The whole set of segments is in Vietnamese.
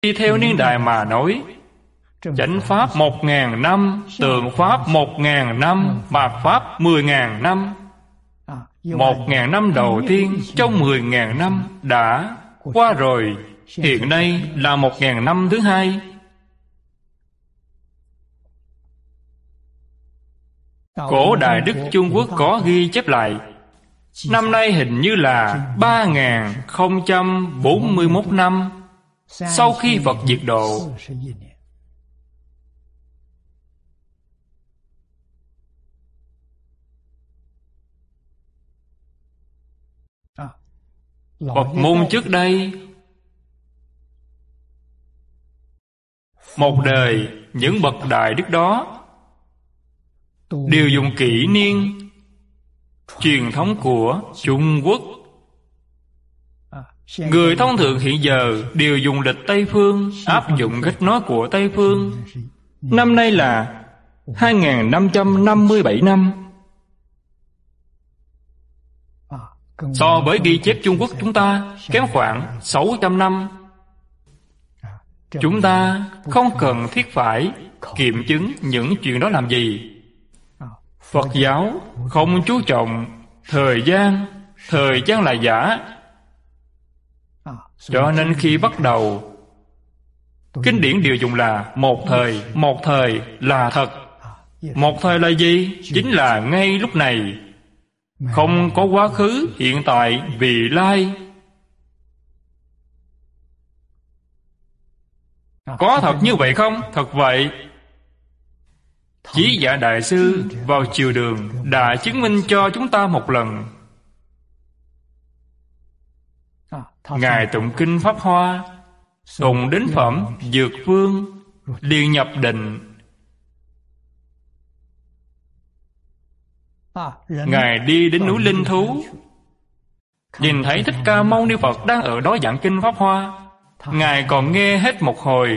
Đi theo niên đại mà nói, chánh pháp 1000 năm, tượng pháp 1000 năm, mạt pháp 10.000 năm. 1000 năm đầu tiên trong 10.000 năm đã qua rồi. Hiện nay là 1000 năm thứ hai. Cổ Đại Đức Trung Quốc có ghi chép lại, năm nay hình như là 3041 năm sau khi Phật diệt độ. Phật môn trước đây, một đời những bậc đại đức đó đều dùng kỷ niên truyền thống của Trung Quốc. Người thông thường hiện giờ đều dùng lịch Tây Phương, áp dụng cách nói của Tây Phương. Năm nay là 2557 năm. So với ghi chép Trung Quốc chúng ta kém khoảng 600 năm. Chúng ta không cần thiết phải kiểm chứng những chuyện đó làm gì. Phật giáo không chú trọng thời gian. Thời gian là giả. Cho nên khi bắt đầu, kinh điển đều dùng là một thời. Một thời là thật. Một thời là gì? Chính là ngay lúc này. Không có quá khứ, hiện tại, vị lai. Có thật như vậy không? Thật vậy. Chí Dạ Đại Sư vào triều Đường đã chứng minh cho chúng ta một lần. Ngài tụng kinh Pháp Hoa, tụng đến phẩm Dược Vương, liền nhập định. Ngài đi đến núi Linh Thú, nhìn thấy Thích Ca Mâu Ni Phật đang ở đó giảng kinh Pháp Hoa. Ngài còn nghe hết một hồi.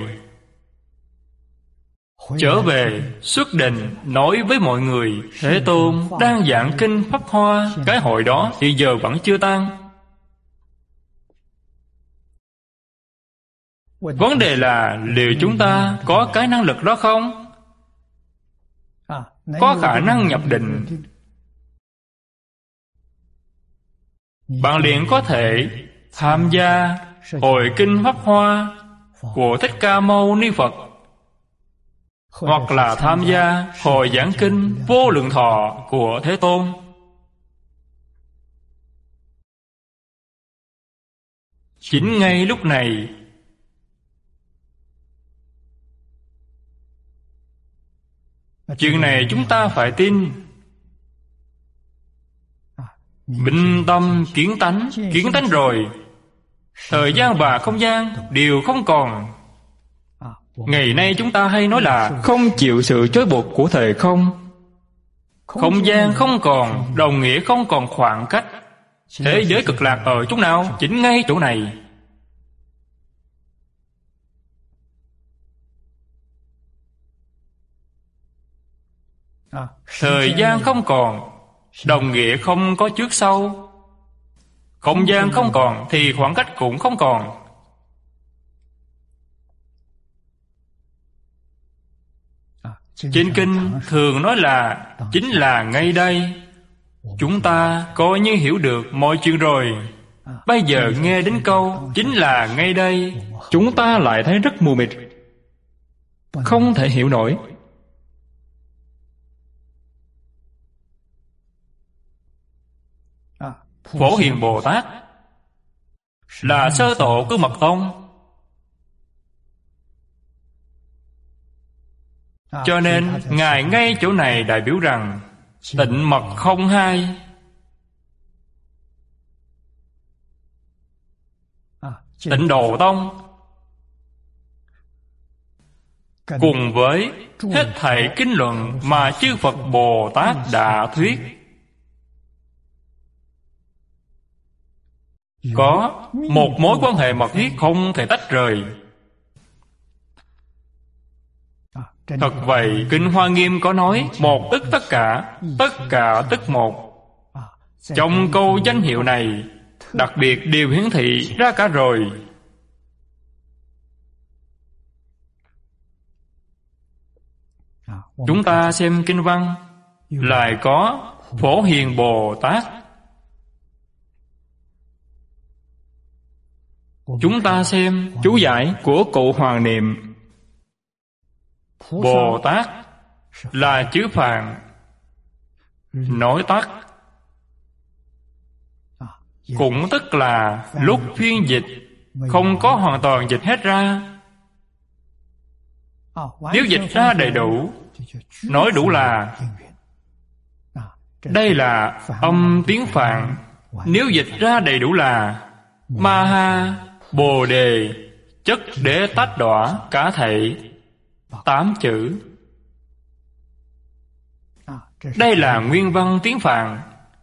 Trở về xuất định nói với mọi người, Thế Tôn đang giảng kinh Pháp Hoa. Cái hội đó thì giờ vẫn chưa tan. Vấn đề là liệu chúng ta có cái năng lực đó không? Có khả năng nhập định, bạn liền có thể tham gia hội kinh Pháp Hoa của Thích Ca Mâu Ni Phật, hoặc là tham gia hội giảng kinh Vô Lượng Thọ của Thế Tôn. Chính ngay lúc này, chuyện này chúng ta phải tin. Minh tâm kiến tánh. Kiến tánh rồi, thời gian và không gian đều không còn. Ngày nay chúng ta hay nói là không chịu sự trói buộc của thời không. Không gian không còn, đồng nghĩa không còn khoảng cách. Thế giới cực lạc ở chỗ nào? Chính ngay chỗ này. Thời gian không còn, đồng nghĩa không có trước sau. Không gian không còn thì khoảng cách cũng không còn. Trên kinh thường nói là chính là ngay đây. Chúng ta coi như hiểu được mọi chuyện rồi. Bây giờ nghe đến câu chính là ngay đây, chúng ta lại thấy rất mù mịt, không thể hiểu nổi. Phổ Hiền Bồ Tát là sơ tổ của Mật Tông, cho nên Ngài ngay chỗ này đại biểu rằng tịnh mật không hai. Tịnh Độ Tông cùng với hết thảy kinh luận mà chư Phật Bồ Tát đã thuyết, có một mối quan hệ mật thiết không thể tách rời. Thật vậy, Kinh Hoa Nghiêm có nói một tức tất cả tức một. Trong câu danh hiệu này đặc biệt đều hiển thị ra cả rồi. Chúng ta xem kinh văn, lại có Phổ Hiền Bồ Tát. Chúng ta xem chú giải của Cụ Hoàng Niệm. Bồ Tát là chữ Phạn, nói tắt, cũng tức là lúc phiên dịch không có hoàn toàn dịch hết ra. Nếu dịch ra đầy đủ, nói đủ là đây là âm tiếng Phạn. Nếu dịch ra đầy đủ là Ma Ha Bồ Đề Chất Đế Tát Đọa cả thảy 8 chữ. Đây là nguyên văn tiếng Phạn.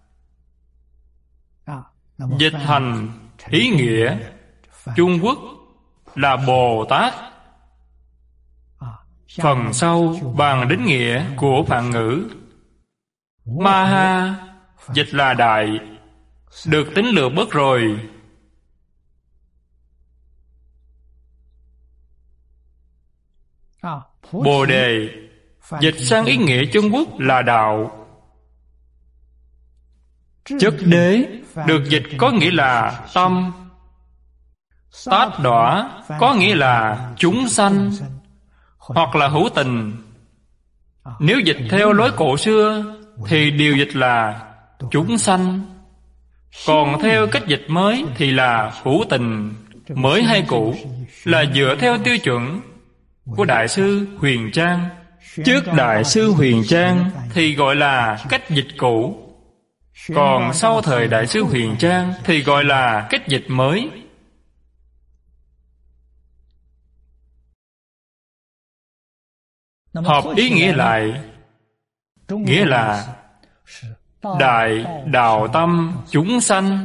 Dịch thành ý nghĩa Trung Quốc là Bồ Tát. Phần sau bàn đến nghĩa của Phạn ngữ. Ma Ha dịch là đại, được tính lược bớt rồi. Bồ Đề dịch sang ý nghĩa Trung Quốc là đạo. Chất đế được dịch có nghĩa là tâm. Tát đọa có nghĩa là chúng sanh hoặc là hữu tình. Nếu dịch theo lối cổ xưa thì điều dịch là chúng sanh, còn theo cách dịch mới thì là hữu tình. Mới hay cũ là dựa theo tiêu chuẩn của Đại sư Huyền Trang. Trước Đại sư Huyền Trang thì gọi là cách dịch cũ, còn sau thời Đại sư Huyền Trang thì gọi là cách dịch mới. Hợp ý nghĩa lại, nghĩa là đại đạo tâm chúng sanh.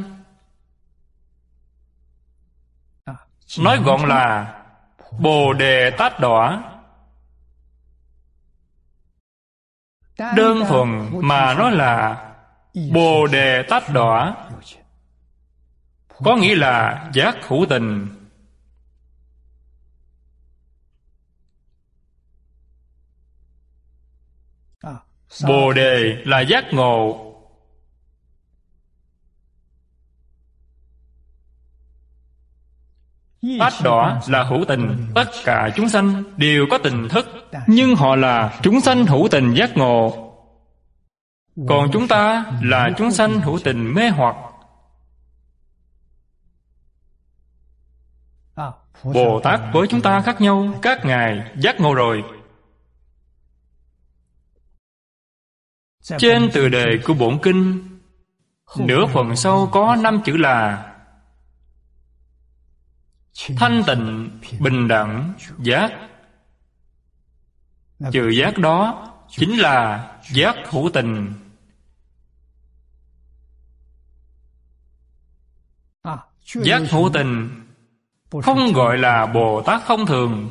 Nói gọn là Bồ Đề Tát Đọa. Đơn thuần mà nói là Bồ Đề Tát Đọa, có nghĩa là giác hữu tình. Bồ Đề là giác ngộ. Tát đọa là hữu tình. Tất cả chúng sanh đều có tình thức, nhưng họ là chúng sanh hữu tình giác ngộ. Còn chúng ta là chúng sanh hữu tình mê hoặc. Bồ Tát với chúng ta khác nhau. Các ngài giác ngộ rồi. Trên tựa đề của bổn kinh, nửa phần sau có 5 chữ là thanh tịnh, bình đẳng, giác. Chữ giác đó chính là giác hữu tình. Giác hữu tình không gọi là Bồ Tát thông thường.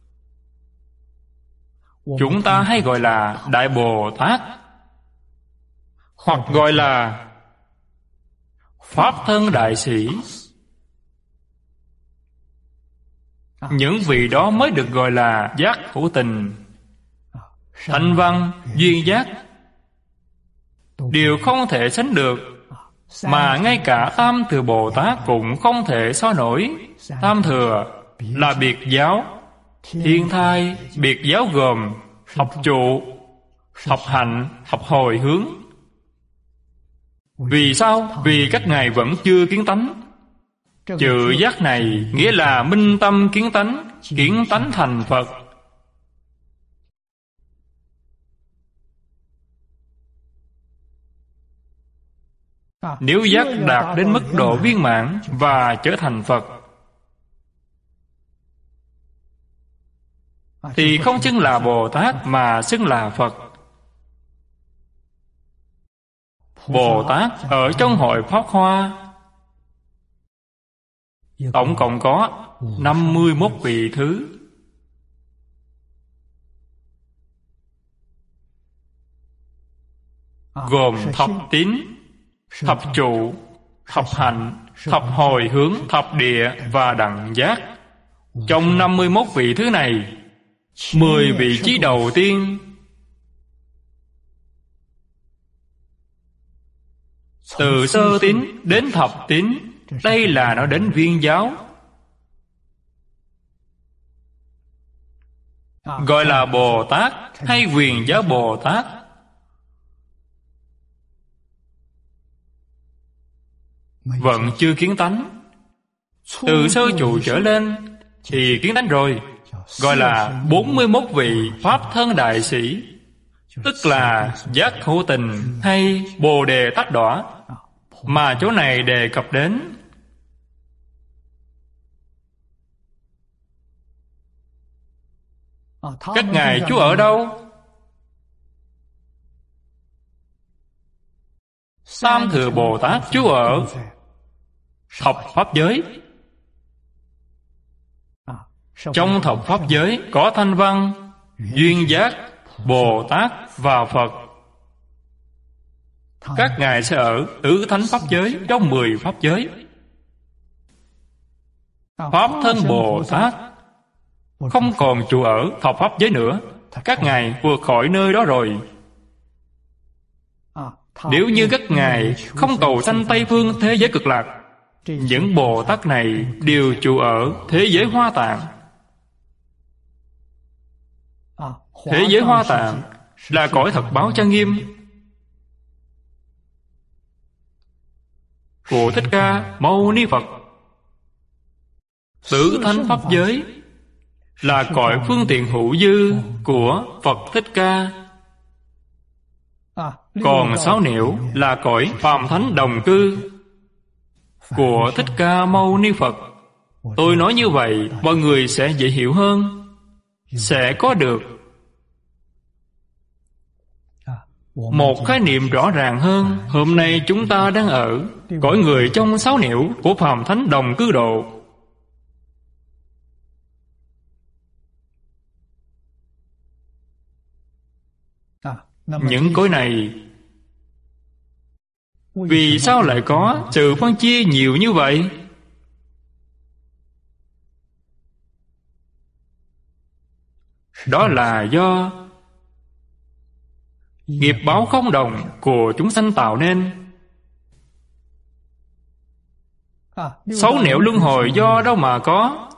Chúng ta hay gọi là Đại Bồ Tát, hoặc gọi là Pháp thân đại sĩ. Những vị đó mới được gọi là giác hữu tình. Thanh văn, duyên giác đều không thể sánh được, mà ngay cả Tam Thừa Bồ Tát cũng không thể so nổi. Tam Thừa là biệt giáo, thiên thai biệt giáo gồm học trụ, học hạnh, học hồi hướng. Vì sao? Vì các ngài vẫn chưa kiến tánh. Chữ giác này nghĩa là minh tâm kiến tánh, kiến tánh thành Phật. Nếu giác đạt đến mức độ viên mãn và trở thành Phật, thì không xưng là Bồ Tát mà xưng là Phật. Bồ Tát ở trong hội Pháp Hoa tổng cộng có 51 vị thứ. Gồm thập tín, thập trụ, thập hạnh, thập hồi hướng, thập địa và đẳng giác. Trong 51 vị thứ này, 10 vị trí đầu tiên Từ sơ tín đến thập tín, đây là nói đến viên giáo, gọi là Bồ Tát hay Quyền Giáo Bồ Tát. Vẫn chưa kiến tánh. Từ sơ trụ trở lên thì kiến tánh rồi, gọi là 41 vị Pháp thân đại sĩ, tức là giác hữu tình hay Bồ Đề Tát Đọa, mà chỗ này đề cập đến. Các ngài trú ở đâu? Tam Thừa Bồ Tát trú ở thập pháp giới. Trong thập pháp giới có Thanh Văn, Duyên Giác, Bồ Tát và Phật. Các ngài sẽ ở tứ thánh pháp giới trong 10 pháp giới. Pháp thân Bồ Tát không còn trụ ở thập pháp giới nữa, các ngài vượt khỏi nơi đó rồi. Nếu như các ngài không cầu sanh Tây Phương thế giới cực lạc, những Bồ Tát này đều trụ ở thế giới Hoa Tạng. Thế giới Hoa Tạng là cõi thật báo trang nghiêm của Thích Ca Mâu Ni Phật. Tứ thánh pháp giới là cõi phương tiện hữu dư của Phật Thích Ca. Còn 6 nẻo là cõi phàm thánh đồng cư của Thích Ca Mâu Ni Phật. Tôi nói như vậy mọi người sẽ dễ hiểu hơn, sẽ có được một khái niệm rõ ràng hơn. Hôm nay chúng ta đang ở cõi người trong 6 nẻo của phàm thánh đồng cư độ. Những cõi này vì sao lại có sự phân chia nhiều như vậy? Đó là do nghiệp báo không đồng của chúng sanh tạo nên. 6 nẻo luân hồi do đâu mà có?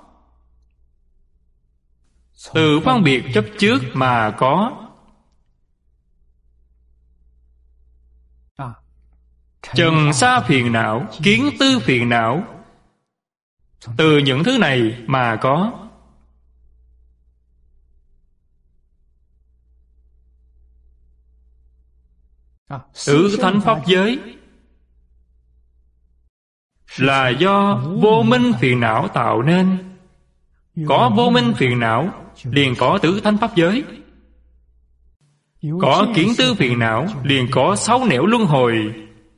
Từ phân biệt chấp trước mà có. Trần sa phiền não, kiến tư phiền não, từ những thứ này mà có. Tứ thánh pháp giới là do vô minh phiền não tạo nên. Có vô minh phiền não liền có tứ thánh pháp giới. Có kiến tư phiền não liền có 6 nẻo luân hồi.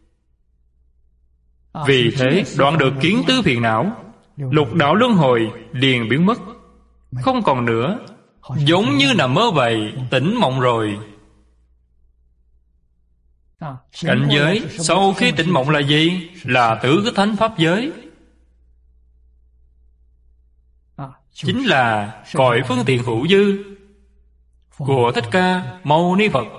Vì thế đoạn được kiến tư phiền não, lục đạo luân hồi liền biến mất, không còn nữa, giống như nằm mơ vậy, tỉnh mộng rồi. Cảnh giới sau khi tỉnh mộng là gì? Là tứ thánh pháp giới, chính là cõi phương tiện hữu dư của Thích Ca Mâu Ni Phật.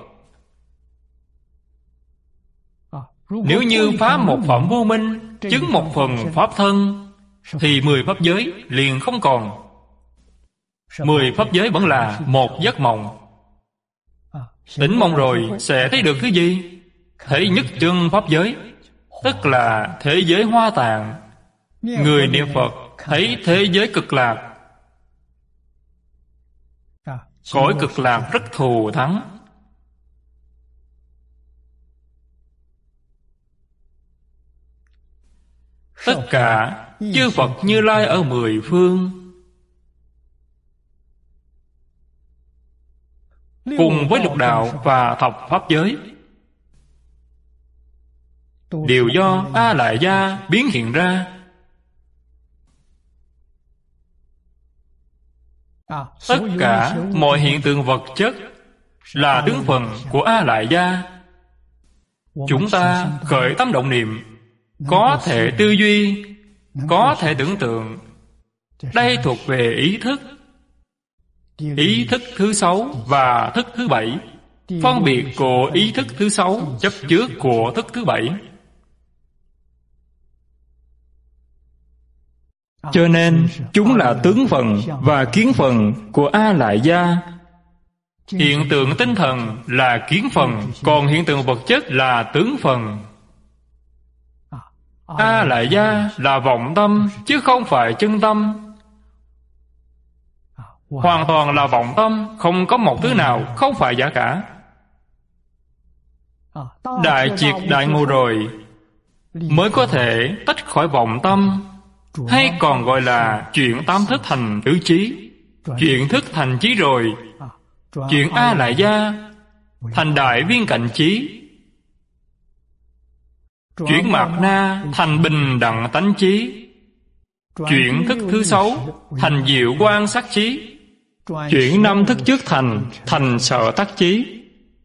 Nếu như phá một phẩm vô minh, chứng một phần pháp thân, thì 10 pháp giới liền không còn. 10 pháp giới vẫn là một giấc mộng. Tỉnh mộng rồi sẽ thấy được thứ gì? Thấy nhất chân pháp giới, tức là thế giới Hoa Tạng. Người niệm Phật thấy thế giới cực lạc. Cõi cực lạc rất thù thắng. Tất cả chư Phật Như Lai ở 10 phương, cùng với lục đạo và thập pháp giới, đều do A Lại Gia biến hiện ra. Tất cả mọi hiện tượng vật chất là tướng phần của A Lại Gia. Chúng ta khởi tâm động niệm, có thể tư duy, có thể tưởng tượng, đây thuộc về ý thức. Ý thức thứ 6 và thức thứ 7, phân biệt của ý thức thứ 6 chấp trước của thức thứ 7. Cho nên chúng là tướng phần và kiến phần của A Lại Gia. Hiện tượng tinh thần là kiến phần, còn hiện tượng vật chất là tướng phần. A Lại Gia là vọng tâm, chứ không phải chân tâm. Hoàn toàn là vọng tâm, không có một thứ nào không phải giả cả. Đại triệt đại ngộ rồi mới có thể tách khỏi vọng tâm, hay còn gọi là chuyển tam thức thành tứ trí. Chuyển thức thành trí rồi, chuyển A Lại Gia thành đại viên cạnh trí, chuyển mạt na thành bình đẳng tánh trí, chuyển thức thứ sáu thành diệu quan sát trí, chuyển năm thức trước thành sở tác trí.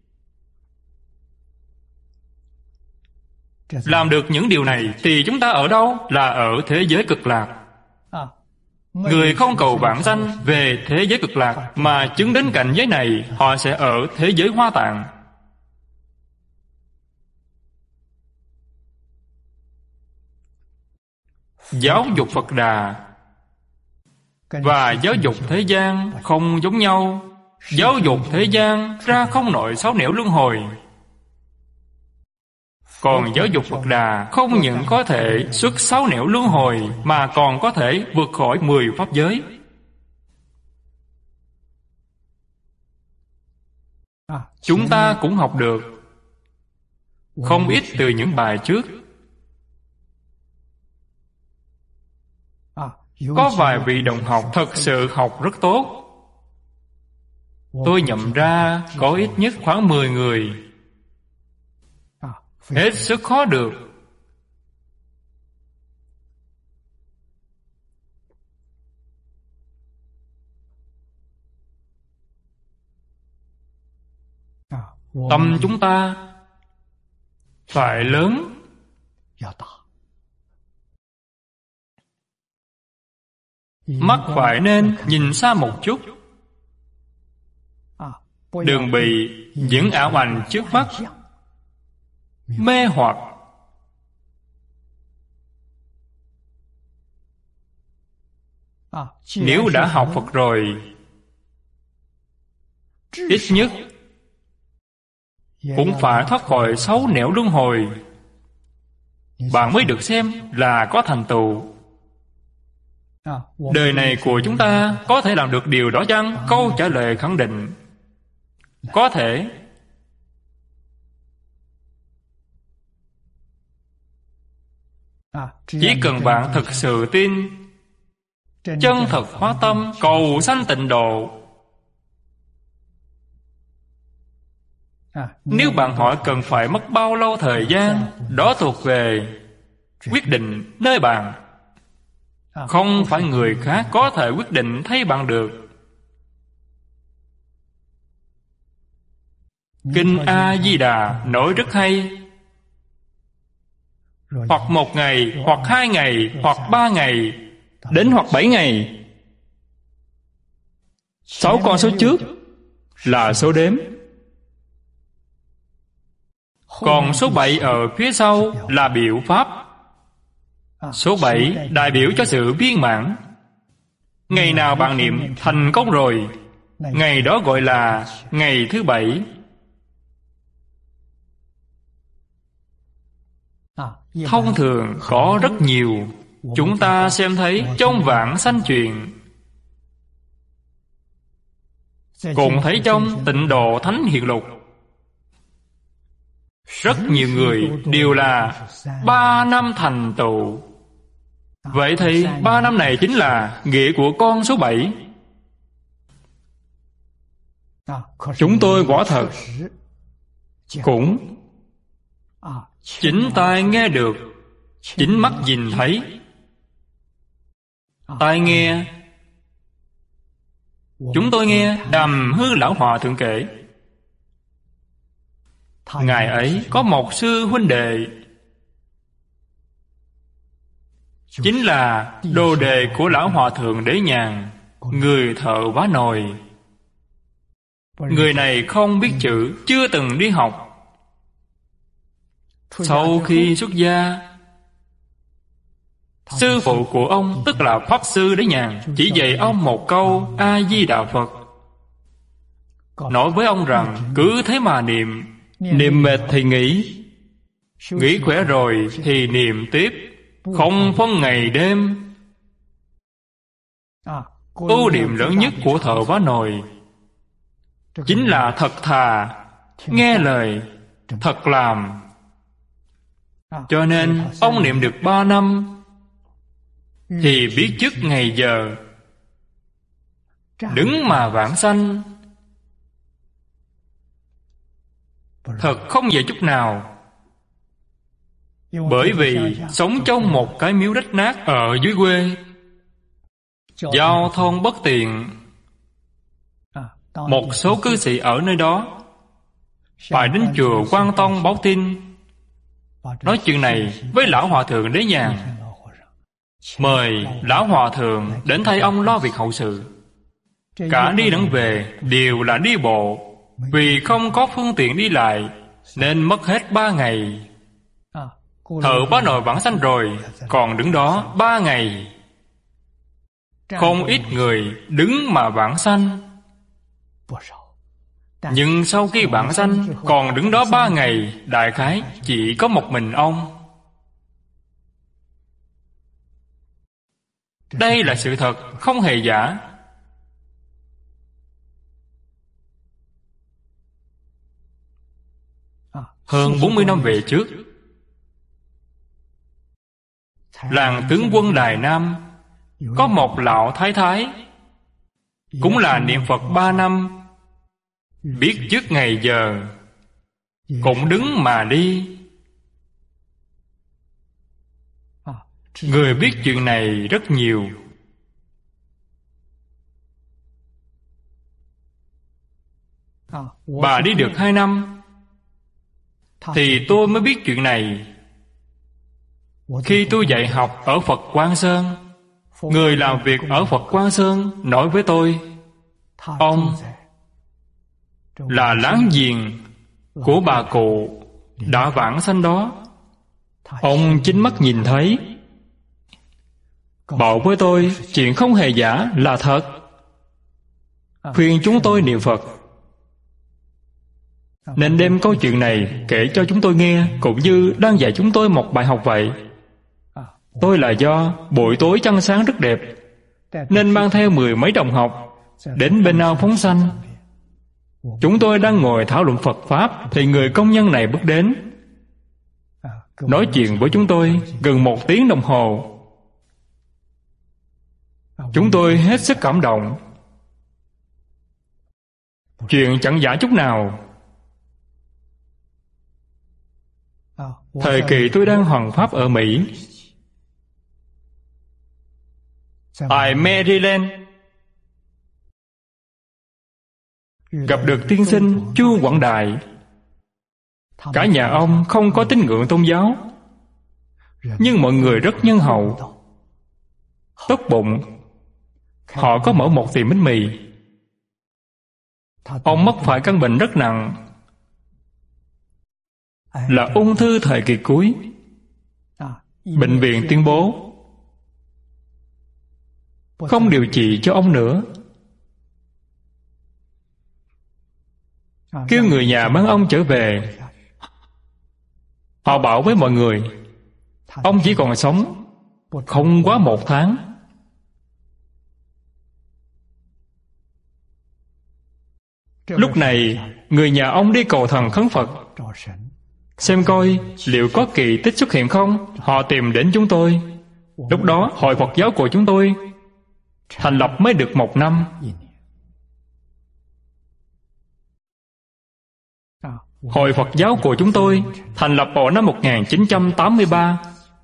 Làm được những điều này thì chúng ta ở đâu? Là ở thế giới cực lạc. Người không cầu vãng sanh về thế giới cực lạc mà chứng đến cảnh giới này, họ sẽ ở thế giới Hoa Tạng. Giáo dục Phật Đà và giáo dục thế gian không giống nhau. Giáo dục thế gian ra không nổi 6 nẻo luân hồi, còn giáo dục Phật Đà không những có thể xuất 6 nẻo luân hồi mà còn có thể vượt khỏi 10 pháp giới. Chúng ta cũng học được không ít từ những bài trước. Có vài vị đồng học thật sự học rất tốt. Tôi nhận ra có ít nhất khoảng 10 người hết sức khó được. Tâm chúng ta phải lớn, mắt phải nên nhìn xa một chút, đừng bị những ảo ảnh trước mắt mê hoặc. Nếu đã học Phật rồi, ít nhất cũng phải thoát khỏi 6 nẻo luân hồi, bạn mới được xem là có thành tựu. Đời này của chúng ta có thể làm được điều đó chăng? Câu trả lời khẳng định có thể. Chỉ cần bạn thực sự tin, chân thật hóa tâm, cầu sanh tịnh độ. Nếu bạn hỏi cần phải mất bao lâu thời gian, đó thuộc về quyết định nơi bạn. Không phải người khác có thể quyết định thay bạn được. Kinh A-di-đà nói rất hay. Hoặc 1 ngày, hoặc 2 ngày, hoặc 3 ngày, đến hoặc 7 ngày. 6 con số trước là số đếm, còn số 7 ở phía sau là biểu pháp. Số 7 đại biểu cho sự viên mãn. Ngày nào bạn niệm thành công rồi, ngày đó gọi là ngày thứ 7. Thông thường có rất nhiều. Chúng ta xem thấy trong Vãng Sanh Truyện, cũng thấy trong Tịnh Độ Thánh Hiện Lục, rất nhiều người đều là 3 năm thành tựu. Vậy thì 3 năm này chính là nghĩa của con số 7. Chúng tôi quả thật cũng chính tai nghe được, chính mắt nhìn thấy. Tai nghe, chúng tôi nghe Đàm Hư Lão Hòa Thượng kể, ngày ấy có một sư huynh đệ, chính là đồ đệ của Lão Hòa Thượng Đế Nhàn, người thợ vá nồi. Người này không biết chữ, chưa từng đi học. Sau khi xuất gia, Sư phụ của ông tức là Pháp Sư đấy nhàn, chỉ dạy ông một câu A-di-đà Phật, nói với ông rằng cứ thế mà niệm, niệm mệt thì nghỉ, nghỉ khỏe rồi thì niệm tiếp, không phân ngày đêm. Ưu điểm lớn nhất của thợ vá nồi chính là thật thà, nghe lời, thật làm. Cho nên ông niệm được 3 năm thì biết trước ngày giờ, đứng mà vãng sanh. Thật không dễ chút nào. Bởi vì sống trong một cái miếu rách nát ở dưới quê, giao thông bất tiện, một số cư sĩ ở nơi đó phải đến chùa Quan Tông báo tin, nói chuyện này với lão hòa thượng Đế Nhàn, mời lão hòa thượng đến thay ông lo việc hậu sự. Cả đi lẫn về đều là đi bộ, vì không có phương tiện đi lại nên mất hết 3 ngày. Thợ vá nồi vãng sanh rồi, còn đứng đó 3 ngày. Không ít người đứng mà vãng sanh. Nhưng sau khi vãng sanh còn đứng đó 3 ngày, đại khái chỉ có một mình ông. Đây là sự thật, không hề giả. Hơn 40 năm về trước, làng tướng quân Đài Nam có một lão thái thái, cũng là niệm Phật 3 năm, biết trước ngày giờ, cũng đứng mà đi. Người biết chuyện này rất nhiều. Bà đi được 2 năm thì tôi mới biết chuyện này. Khi tôi dạy học ở Phật Quang Sơn, người làm việc ở Phật Quang Sơn nói với tôi, ông là láng giềng của bà cụ đã vãng sanh đó. Ông chính mắt nhìn thấy, bảo với tôi chuyện không hề giả, là thật, khuyên chúng tôi niệm Phật, nên đem câu chuyện này kể cho chúng tôi nghe, cũng như đang dạy chúng tôi một bài học vậy. Tôi là do buổi tối trăng sáng rất đẹp, nên mang theo 10 mấy đồng học đến bên ao phóng sanh. Chúng tôi đang ngồi thảo luận Phật Pháp thì người công nhân này bước đến, nói chuyện với chúng tôi gần 1 tiếng đồng hồ. Chúng tôi hết sức cảm động. Chuyện chẳng giả chút nào. Thời kỳ tôi đang hoằng pháp ở Mỹ, tại Maryland, gặp được tiên sinh Chu Quảng Đại. Cả nhà ông không có tín ngưỡng tôn giáo, nhưng mọi người rất nhân hậu, tốt bụng. Họ có mở một tiệm bánh mì. Ông mắc phải căn bệnh rất nặng, là ung thư thời kỳ cuối. Bệnh viện tuyên bố không điều trị cho ông nữa, kêu người nhà mang ông trở về. Họ bảo với mọi người ông chỉ còn sống không quá 1 tháng. Lúc này người nhà ông đi cầu thần khấn Phật, xem coi liệu có kỳ tích xuất hiện không. Họ tìm đến chúng tôi. Lúc đó hội Phật giáo của chúng tôi thành lập mới được 1 năm. Hội Phật giáo của chúng tôi thành lập vào năm 1983.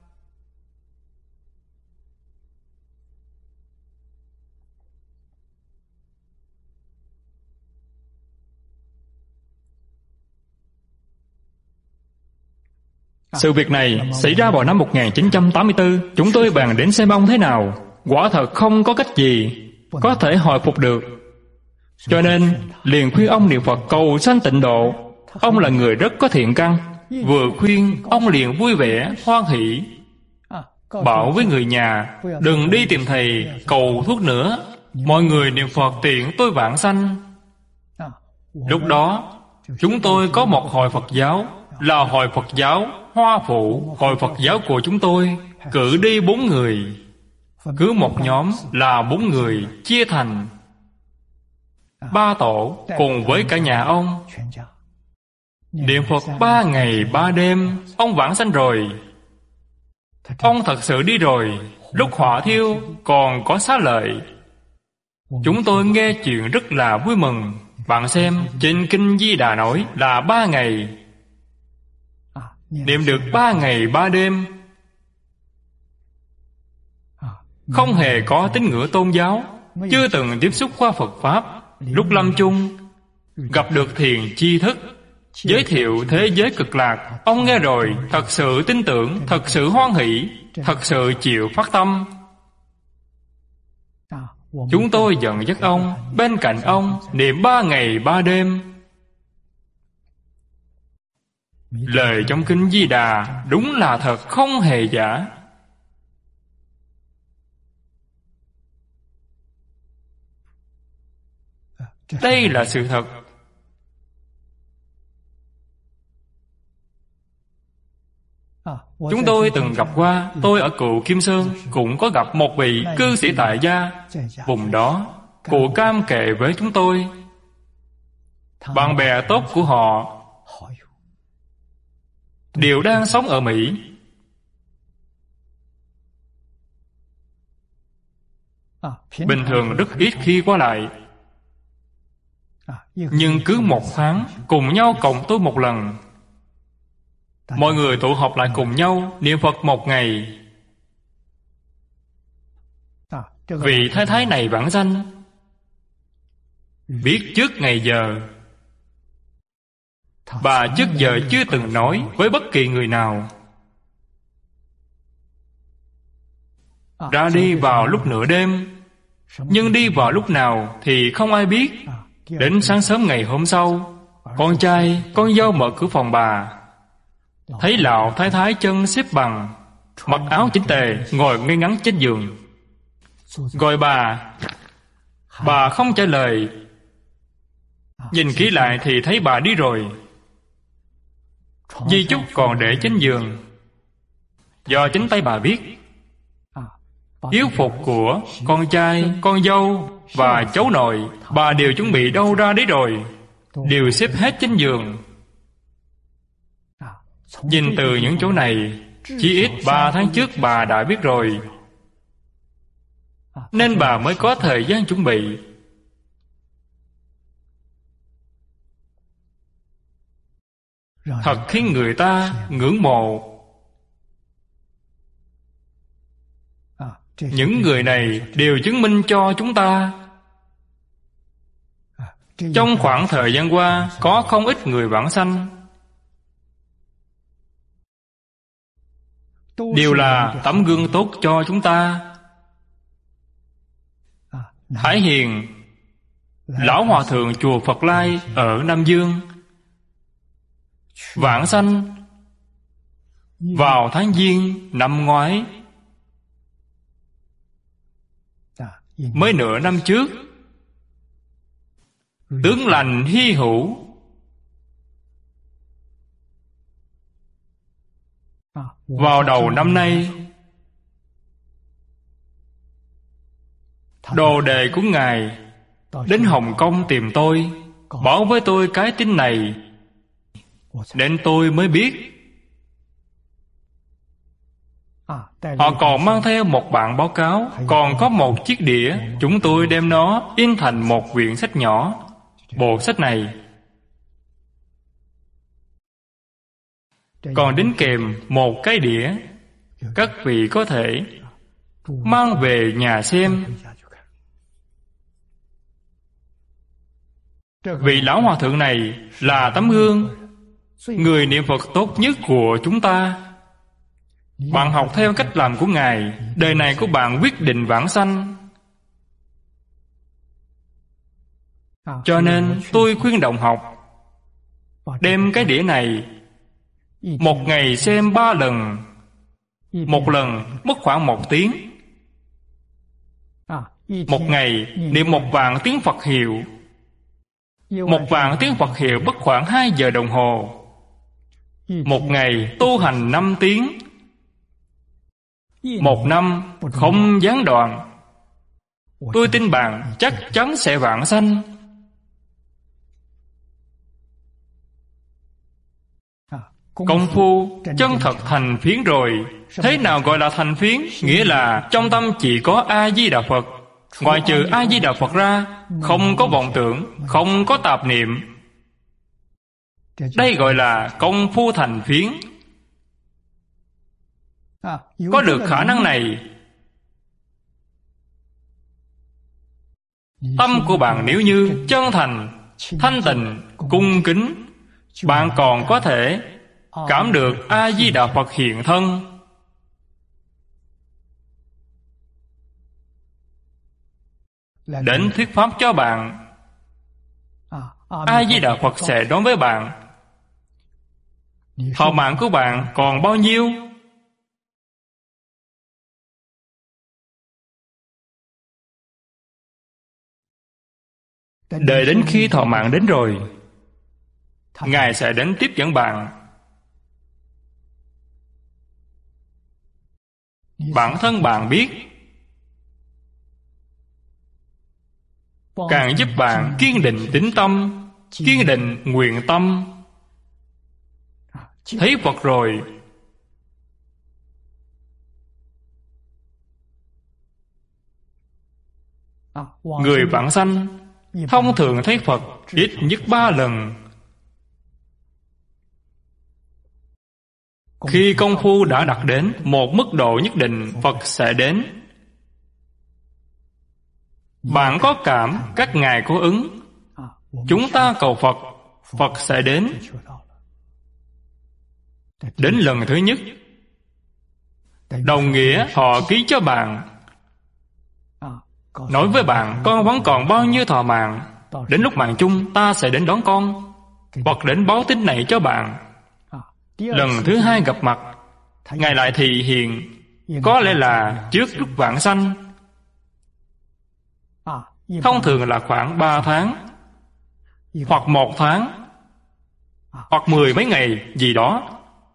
Sự việc này xảy ra vào năm 1984. Chúng tôi bàn đến xem ông thế nào. Quả thật không có cách gì có thể hồi phục được, cho nên liền khuyên ông niệm Phật cầu sanh tịnh độ. Ông là người rất có thiện căn, vừa khuyên ông liền vui vẻ hoan hỷ. bảo với người nhà đừng đi tìm thầy cầu thuốc nữa, mọi người niệm Phật tiện tôi vãng sanh. Lúc đó chúng tôi có một hội Phật giáo, là hội Phật giáo Hoa Phụ. Hội Phật giáo của chúng tôi cử đi 4 người, cứ một nhóm là 4 người, chia thành 3 tổ cùng với cả nhà ông. Niệm Phật 3 ngày 3 đêm. Ông vãng sanh rồi, ông thật sự đi rồi. Lúc hỏa thiêu còn có xá lợi. Chúng tôi nghe chuyện rất là vui mừng. Bạn xem, trên Kinh Di Đà nói là 3 ngày. Niệm được 3 ngày 3 đêm, không hề có tín ngưỡng tôn giáo, chưa từng tiếp xúc qua Phật Pháp. Lúc lâm chung gặp được thiền tri thức, giới thiệu thế giới cực lạc. Ông nghe rồi thật sự tin tưởng, thật sự hoan hỷ, thật sự chịu phát tâm. Chúng tôi dẫn dắt ông, bên cạnh ông niệm 3 ngày 3 đêm. Lời trong Kinh Di Đà đúng là thật, không hề giả. Đây là sự thật. Chúng tôi từng gặp qua. Tôi ở Cựu Kim Sơn cũng có gặp một vị cư sĩ tại gia. Vùng đó cụ cam kệ với chúng tôi. Bạn bè tốt của họ đều đang sống ở Mỹ. Bình thường rất ít khi qua lại, nhưng cứ 1 tháng cùng nhau cộng tôi một lần. Mọi người tụ họp lại cùng nhau niệm Phật 1 ngày. Vị thái thái này vãng sanh, biết trước ngày giờ. Bà trước giờ chưa từng nói với bất kỳ người nào. Ra đi vào lúc nửa đêm, nhưng đi vào lúc nào thì không ai biết. Đến sáng sớm ngày hôm sau, con trai, con dâu mở cửa phòng bà, thấy lão thái thái chân xếp bằng, mặc áo chỉnh tề, ngồi ngay ngắn trên giường. Gọi bà không trả lời. Nhìn kỹ lại thì thấy bà đi rồi. Di chúc còn để trên giường. Do chính tay bà viết. Hiếu phục của con trai, con dâu và cháu nội bà đều chuẩn bị đâu ra đấy rồi, đều xếp hết trên giường. Nhìn từ những chỗ này, chỉ ít 3 tháng trước bà đã biết rồi, nên bà mới có thời gian chuẩn bị. Thật khiến người ta ngưỡng mộ. Những người này đều chứng minh cho chúng ta. Trong khoảng thời gian qua, có không ít người vãng sanh, đều là tấm gương tốt cho chúng ta. Thái Hiền, Lão Hòa Thượng chùa Phật Lai ở Nam Dương, vãng sanh vào tháng Giêng năm ngoái. Mới nửa năm trước, tướng lành hy hữu. Vào đầu năm nay, đồ đệ của Ngài đến Hồng Kông tìm tôi, bảo với tôi cái tin này, nên tôi mới biết. Họ còn mang theo một bản báo cáo, còn có một chiếc đĩa. Chúng tôi đem nó in thành một quyển sách nhỏ. Bộ sách này còn đính kèm một cái đĩa. Các vị có thể mang về nhà xem. Vị Lão Hòa Thượng này là tấm gương, người niệm Phật tốt nhất của chúng ta. Bạn học theo cách làm của Ngài, đời này của bạn quyết định vãng sanh. Cho nên tôi khuyên đồng học đem cái đĩa này 1 ngày xem 3 lần, Một lần mất khoảng 1 tiếng. Một ngày niệm 1.000 tiếng Phật hiệu. 1.000 tiếng Phật hiệu mất khoảng 2 giờ đồng hồ. Một ngày tu hành 5 tiếng. 1 năm không gián đoạn. Tôi tin bạn chắc chắn sẽ vãng sanh. Công phu chân thật thành phiến rồi. Thế nào gọi là thành phiến? Nghĩa là trong tâm chỉ có A-di-đà Phật. Ngoài trừ A-di-đà Phật ra, không có vọng tưởng, không có tạp niệm. Đây gọi là công phu thành phiến. Có được khả năng này, tâm của bạn nếu như chân thành, thanh tịnh, cung kính, bạn còn có thể cảm được A-di-đà Phật hiện thân. Đến thuyết pháp cho bạn, A-di-đà Phật sẽ nói với bạn, thọ mạng của bạn còn bao nhiêu? Đợi đến khi thọ mạng đến rồi, Ngài sẽ đến tiếp dẫn bạn. Bản thân bạn biết, càng giúp bạn kiên định tín tâm, kiên định nguyện tâm. Thấy Phật rồi, người vãng sanh thông thường thấy Phật ít nhất 3 lần. Khi công phu đã đạt đến một mức độ nhất định, Phật sẽ đến. Bạn có cảm các ngài có ứng. Chúng ta cầu Phật, Phật sẽ đến. Đến lần thứ nhất, đồng nghĩa họ ký cho bạn, nói với bạn con vẫn còn bao nhiêu thọ mạng, đến lúc mạng chung ta sẽ đến đón con. Phật đến báo tin này cho bạn. Lần thứ 2 gặp mặt, Ngài lại thị hiện, có lẽ là trước lúc vãng sanh. Thông thường là khoảng 3 tháng, hoặc 1 tháng, hoặc 10 mấy ngày gì đó.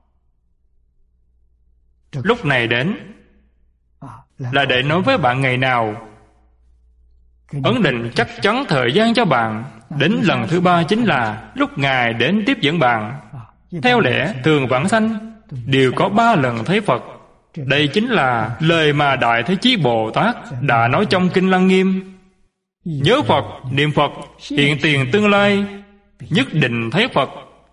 Lúc này đến là để nói với bạn ngày nào. Ấn định chắc chắn thời gian cho bạn. Đến lần thứ 3 chính là lúc Ngài đến tiếp dẫn bạn. Theo lẽ thường vãng sanh đều có 3 lần thấy Phật. Đây chính là lời mà Đại Thế Chí Bồ Tát đã nói trong Kinh Lăng Nghiêm. Nhớ Phật, niệm Phật, hiện tiền tương lai, nhất định thấy Phật.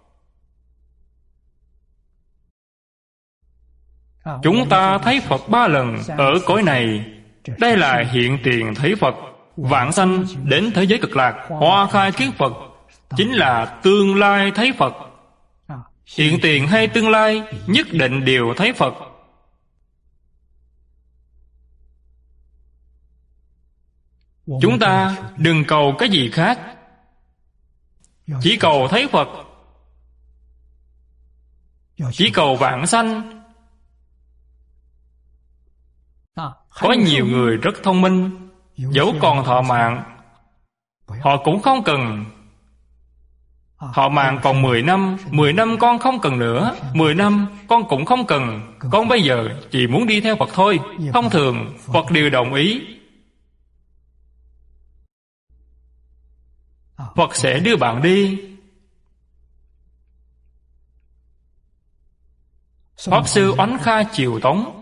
Chúng ta thấy Phật 3 lần ở cõi này. Đây là hiện tiền thấy Phật. Vãng sanh đến thế giới cực lạc, hoa khai kiến Phật, chính là tương lai thấy Phật. Hiện tiền hay tương lai, nhất định đều thấy Phật. Chúng ta đừng cầu cái gì khác, chỉ cầu thấy Phật, chỉ cầu vãng sanh. Có nhiều người rất thông minh, dẫu còn thọ mạng, họ cũng không cần. Thọ mạng còn 10 năm, 10 năm con không cần nữa, 10 năm con cũng không cần, con bây giờ chỉ muốn đi theo Phật thôi. Thông thường Phật đều đồng ý. Phật sẽ đưa bạn đi. Pháp Sư Oánh Kha Chiều Tống,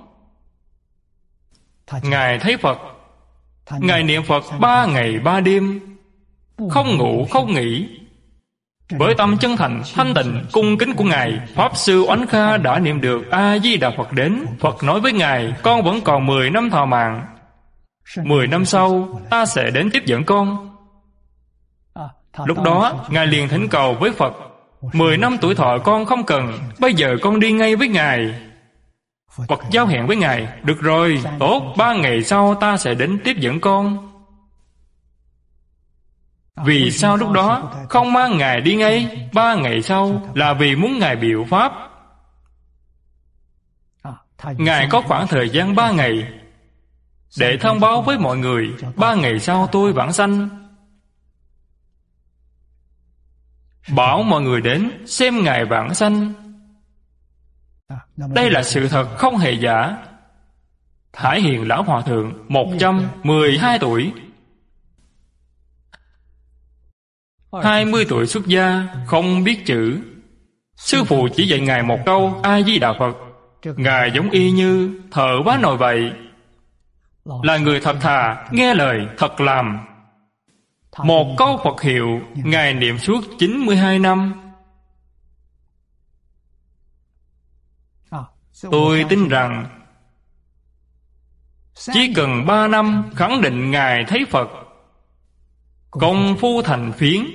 Ngài thấy Phật, Ngài niệm Phật 3 ngày 3 đêm, không ngủ không nghỉ. Với tâm chân thành, thanh tịnh, cung kính của Ngài, Pháp Sư Oánh Kha đã niệm được A-di-đà Phật đến. Phật nói với Ngài, con vẫn còn 10 năm thọ mạng, 10 năm sau ta sẽ đến tiếp dẫn con. Lúc đó Ngài liền thỉnh cầu với Phật, 10 năm tuổi thọ con không cần, bây giờ con đi ngay với Ngài. Phật giao hẹn với Ngài, được rồi, tốt, 3 ngày sau ta sẽ đến tiếp dẫn con. Vì sao lúc đó không mang Ngài đi ngay 3 ngày sau? Là vì muốn Ngài biểu pháp. Ngài có khoảng thời gian 3 ngày để thông báo với mọi người 3 ngày sau tôi vãng sanh. Bảo mọi người đến xem Ngài vãng sanh. Đây là sự thật không hề giả. Hải Hiền Lão Hòa Thượng 112 tuổi, 20 tuổi xuất gia, không biết chữ. Sư phụ chỉ dạy Ngài một câu A Di Đà Phật. Ngài giống y như thợ vá nồi vậy, là người thật thà, nghe lời, thật làm. Một câu Phật hiệu Ngài niệm suốt 92 năm. Tôi tin rằng chỉ cần 3 năm khẳng định Ngài thấy Phật, công phu thành phiến,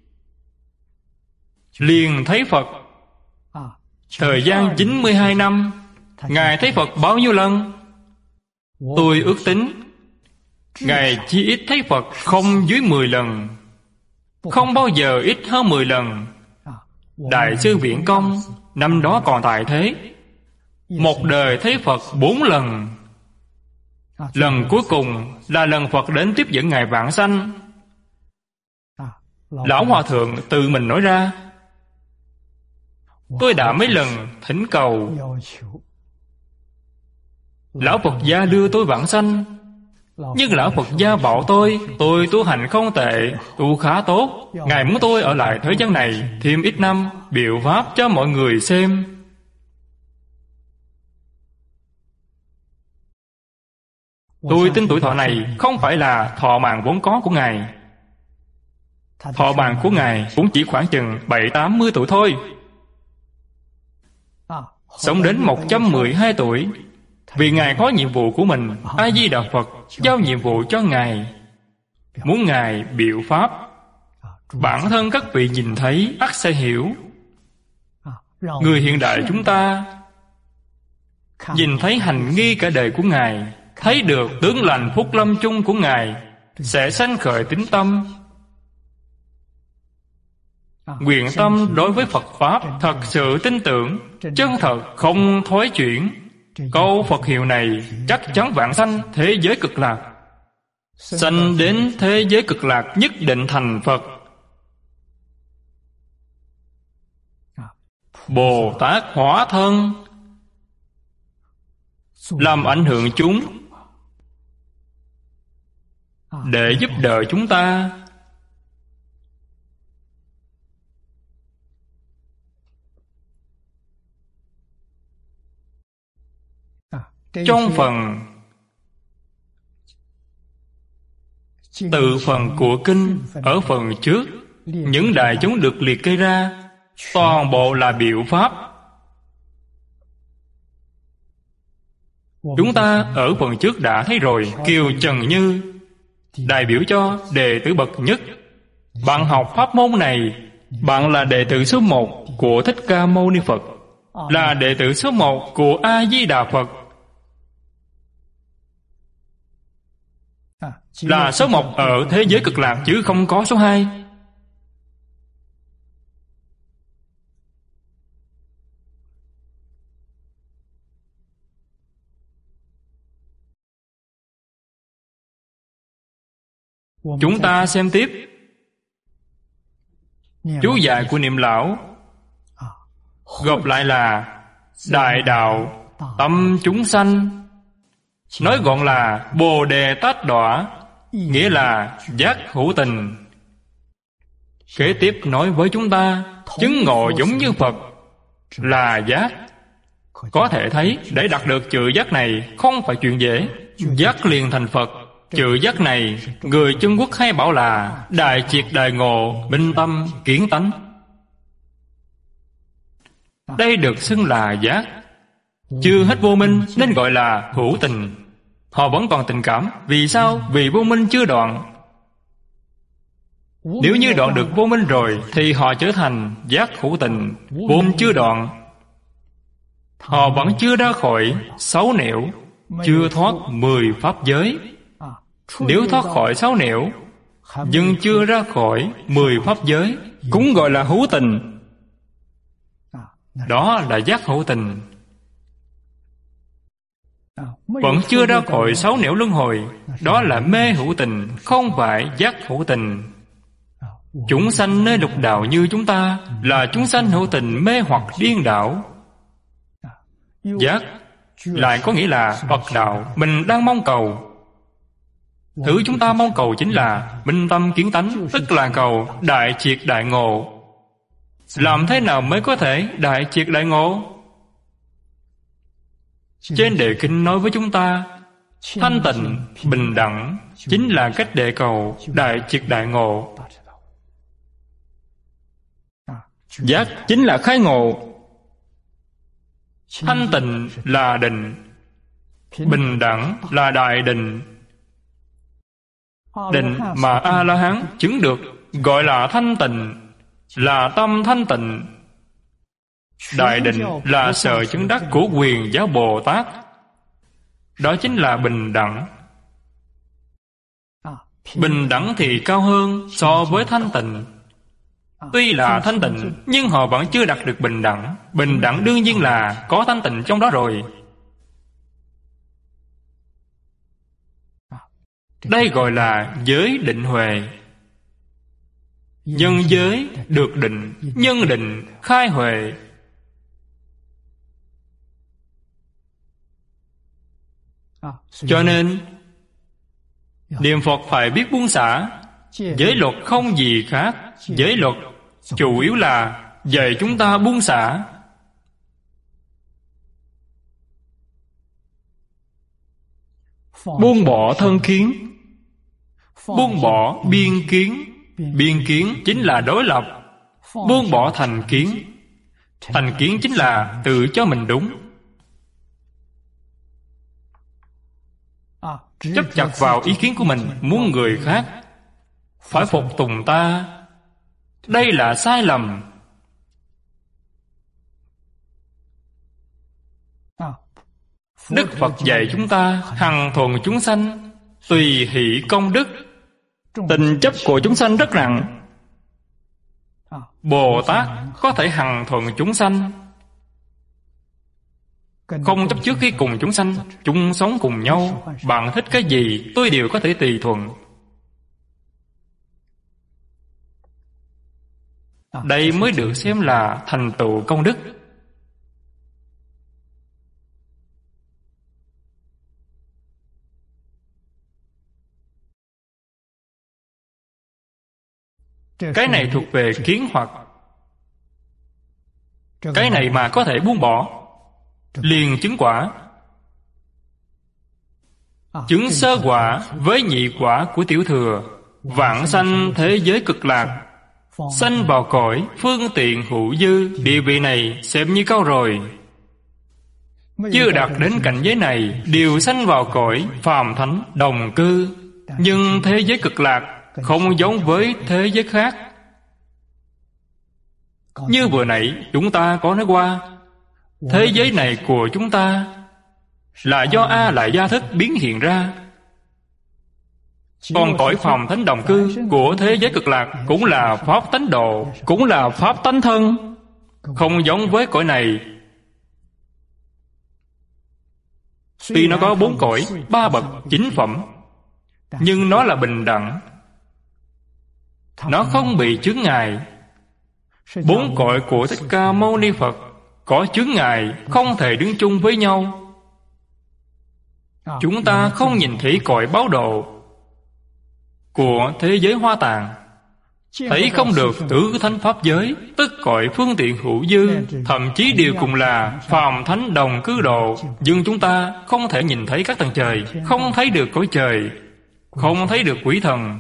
liền thấy Phật. Thời gian 92 năm, Ngài thấy Phật bao nhiêu lần? Tôi ước tính Ngài chỉ ít thấy Phật không dưới 10 lần, không bao giờ ít hơn 10 lần. Đại sư Viễn Công năm đó còn tại thế, một đời thấy Phật 4 lần. Lần cuối cùng là lần Phật đến tiếp dẫn Ngài vãng sanh. Lão Hòa Thượng tự mình nói ra. Tôi đã mấy lần thỉnh cầu Lão Phật gia đưa tôi vãng sanh, nhưng Lão Phật gia bảo tôi tu hành không tệ, tu khá tốt. Ngài muốn tôi ở lại thế gian này thêm ít năm, biểu pháp cho mọi người xem. Tôi tin tuổi thọ này không phải là thọ mạng vốn có của Ngài. Thọ mạng của Ngài cũng chỉ khoảng chừng 70-80 tuổi thôi. Sống đến 112 tuổi, vì Ngài có nhiệm vụ của mình. A Di Đà Phật giao nhiệm vụ cho Ngài, muốn Ngài biểu pháp. Bản thân các vị nhìn thấy ắt sẽ hiểu. Người hiện đại chúng ta nhìn thấy hành nghi cả đời của Ngài, thấy được tướng lành phúc lâm chung của Ngài, sẽ sanh khởi tín tâm. Nguyện tâm đối với Phật Pháp thật sự tin tưởng, chân thật không thối chuyển. Câu Phật hiệu này chắc chắn vãng sanh thế giới cực lạc. Sanh đến thế giới cực lạc nhất định thành Phật. Bồ Tát hóa thân làm ảnh hưởng chúng, để giúp đỡ chúng ta. Trong phần tự phần của kinh, ở phần trước, những đại chúng được liệt kê ra toàn bộ là biểu pháp. Chúng ta ở phần trước đã thấy rồi. Kiều Trần Như đại biểu cho đệ tử bậc nhất. Bạn học pháp môn này, bạn là đệ tử số 1 của Thích Ca Mâu Ni Phật, là đệ tử số 1 của A Di Đà Phật, là số 1 ở thế giới cực lạc, chứ không có số 2. Chúng ta xem tiếp chú giải của Niệm Lão, gộp lại là đại đạo tâm chúng sanh. Nói gọn là Bồ Đề Tát Đọa, nghĩa là giác hữu tình. Kế tiếp nói với chúng ta chứng ngộ giống như Phật là giác. Có thể thấy để đạt được chữ giác này không phải chuyện dễ. Giác liền thành Phật. Chữ giác này người Trung Quốc hay bảo là đại triệt đại ngộ, minh tâm kiến tánh. Đây được xưng là giác. Chưa hết vô minh nên gọi là hữu tình. Họ vẫn còn tình cảm. Vì sao? Vì vô minh chưa đoạn. Nếu như đoạn được vô minh rồi thì họ trở thành giác hữu tình. Vô minh chưa đoạn, họ vẫn chưa ra khỏi 6 nẻo, chưa thoát 10 pháp giới. Nếu thoát khỏi 6 nẻo nhưng chưa ra khỏi 10 pháp giới, cũng gọi là hữu tình. Đó là giác hữu tình. vẫn chưa ra khỏi 6 nẻo luân hồi. Đó là mê hữu tình, không phải giác hữu tình. Chúng sanh nơi lục đạo như chúng ta là chúng sanh hữu tình mê hoặc điên đảo. Giác lại có nghĩa là Phật đạo mình đang mong cầu. Thứ chúng ta mong cầu chính là minh tâm kiến tánh, tức là cầu đại triệt đại ngộ. Làm thế nào mới có thể đại triệt đại ngộ? Trên đề kinh nói với chúng ta, thanh tịnh, bình đẳng chính là cách để cầu đại triệt đại ngộ. Giác chính là khai ngộ. Thanh tịnh là định, bình đẳng là đại định. Định mà A-la-hán chứng được gọi là thanh tịnh, là tâm thanh tịnh. Đại định là sở chứng đắc của Quyền Giáo Bồ Tát. Đó chính là bình đẳng. Bình đẳng thì cao hơn so với thanh tịnh. Tuy là thanh tịnh, nhưng họ vẫn chưa đạt được bình đẳng. Bình đẳng đương nhiên là có thanh tịnh trong đó rồi. Đây gọi là giới định huệ. Nhân giới được định, nhân định khai huệ. Cho nên niệm Phật phải biết buông xả. Giới luật không gì khác. Giới luật chủ yếu là dạy chúng ta buông xả. Buông bỏ thân kiến, buông bỏ biên kiến. Biên kiến chính là đối lập. Buông bỏ thành kiến. Thành kiến chính là tự cho mình đúng. Chấp chặt vào ý kiến của mình, muốn người khác phải phục tùng ta. Đây là sai lầm. Đức Phật dạy chúng ta hằng thuận chúng sanh, tùy hỷ công đức. Tình chấp của chúng sanh rất nặng. Bồ Tát có thể hằng thuận chúng sanh, không chấp trước khi cùng chúng sanh, chung sống cùng nhau. Bạn thích cái gì tôi đều có thể tùy thuận. Đây mới được xem là thành tựu công đức. Cái này thuộc về kiến hoặc. Cái này mà có thể buông bỏ, liền chứng quả. Chứng sơ quả với nhị quả của tiểu thừa. Vãng sanh thế giới cực lạc, sanh vào cõi phương tiện hữu dư. Địa vị này xem như cao rồi. Chưa đạt đến cảnh giới này đều sanh vào cõi phàm thánh đồng cư. Nhưng thế giới cực lạc không giống với thế giới khác. Như vừa nãy chúng ta có nói qua, thế giới này của chúng ta là do A Lại Gia Thức biến hiện ra. Còn cõi phàm thánh đồng cư của thế giới cực lạc cũng là pháp tánh độ, cũng là pháp tánh thân, không giống với cõi này. Tuy nó có 4 cõi, 3 bậc 9 phẩm, nhưng nó là bình đẳng. Nó không bị chướng ngại. 4 cõi của Thích Ca Mâu Ni Phật có chướng ngại, không thể đứng chung với nhau. Chúng ta không nhìn thấy cõi báo độ của thế giới Hoa Tạng, thấy không được tứ thánh pháp giới, tức cõi phương tiện hữu dư, thậm chí đều cùng là phàm thánh đồng cư độ. Nhưng chúng ta không thể nhìn thấy các tầng trời, không thấy được cõi trời, không thấy được quỷ thần.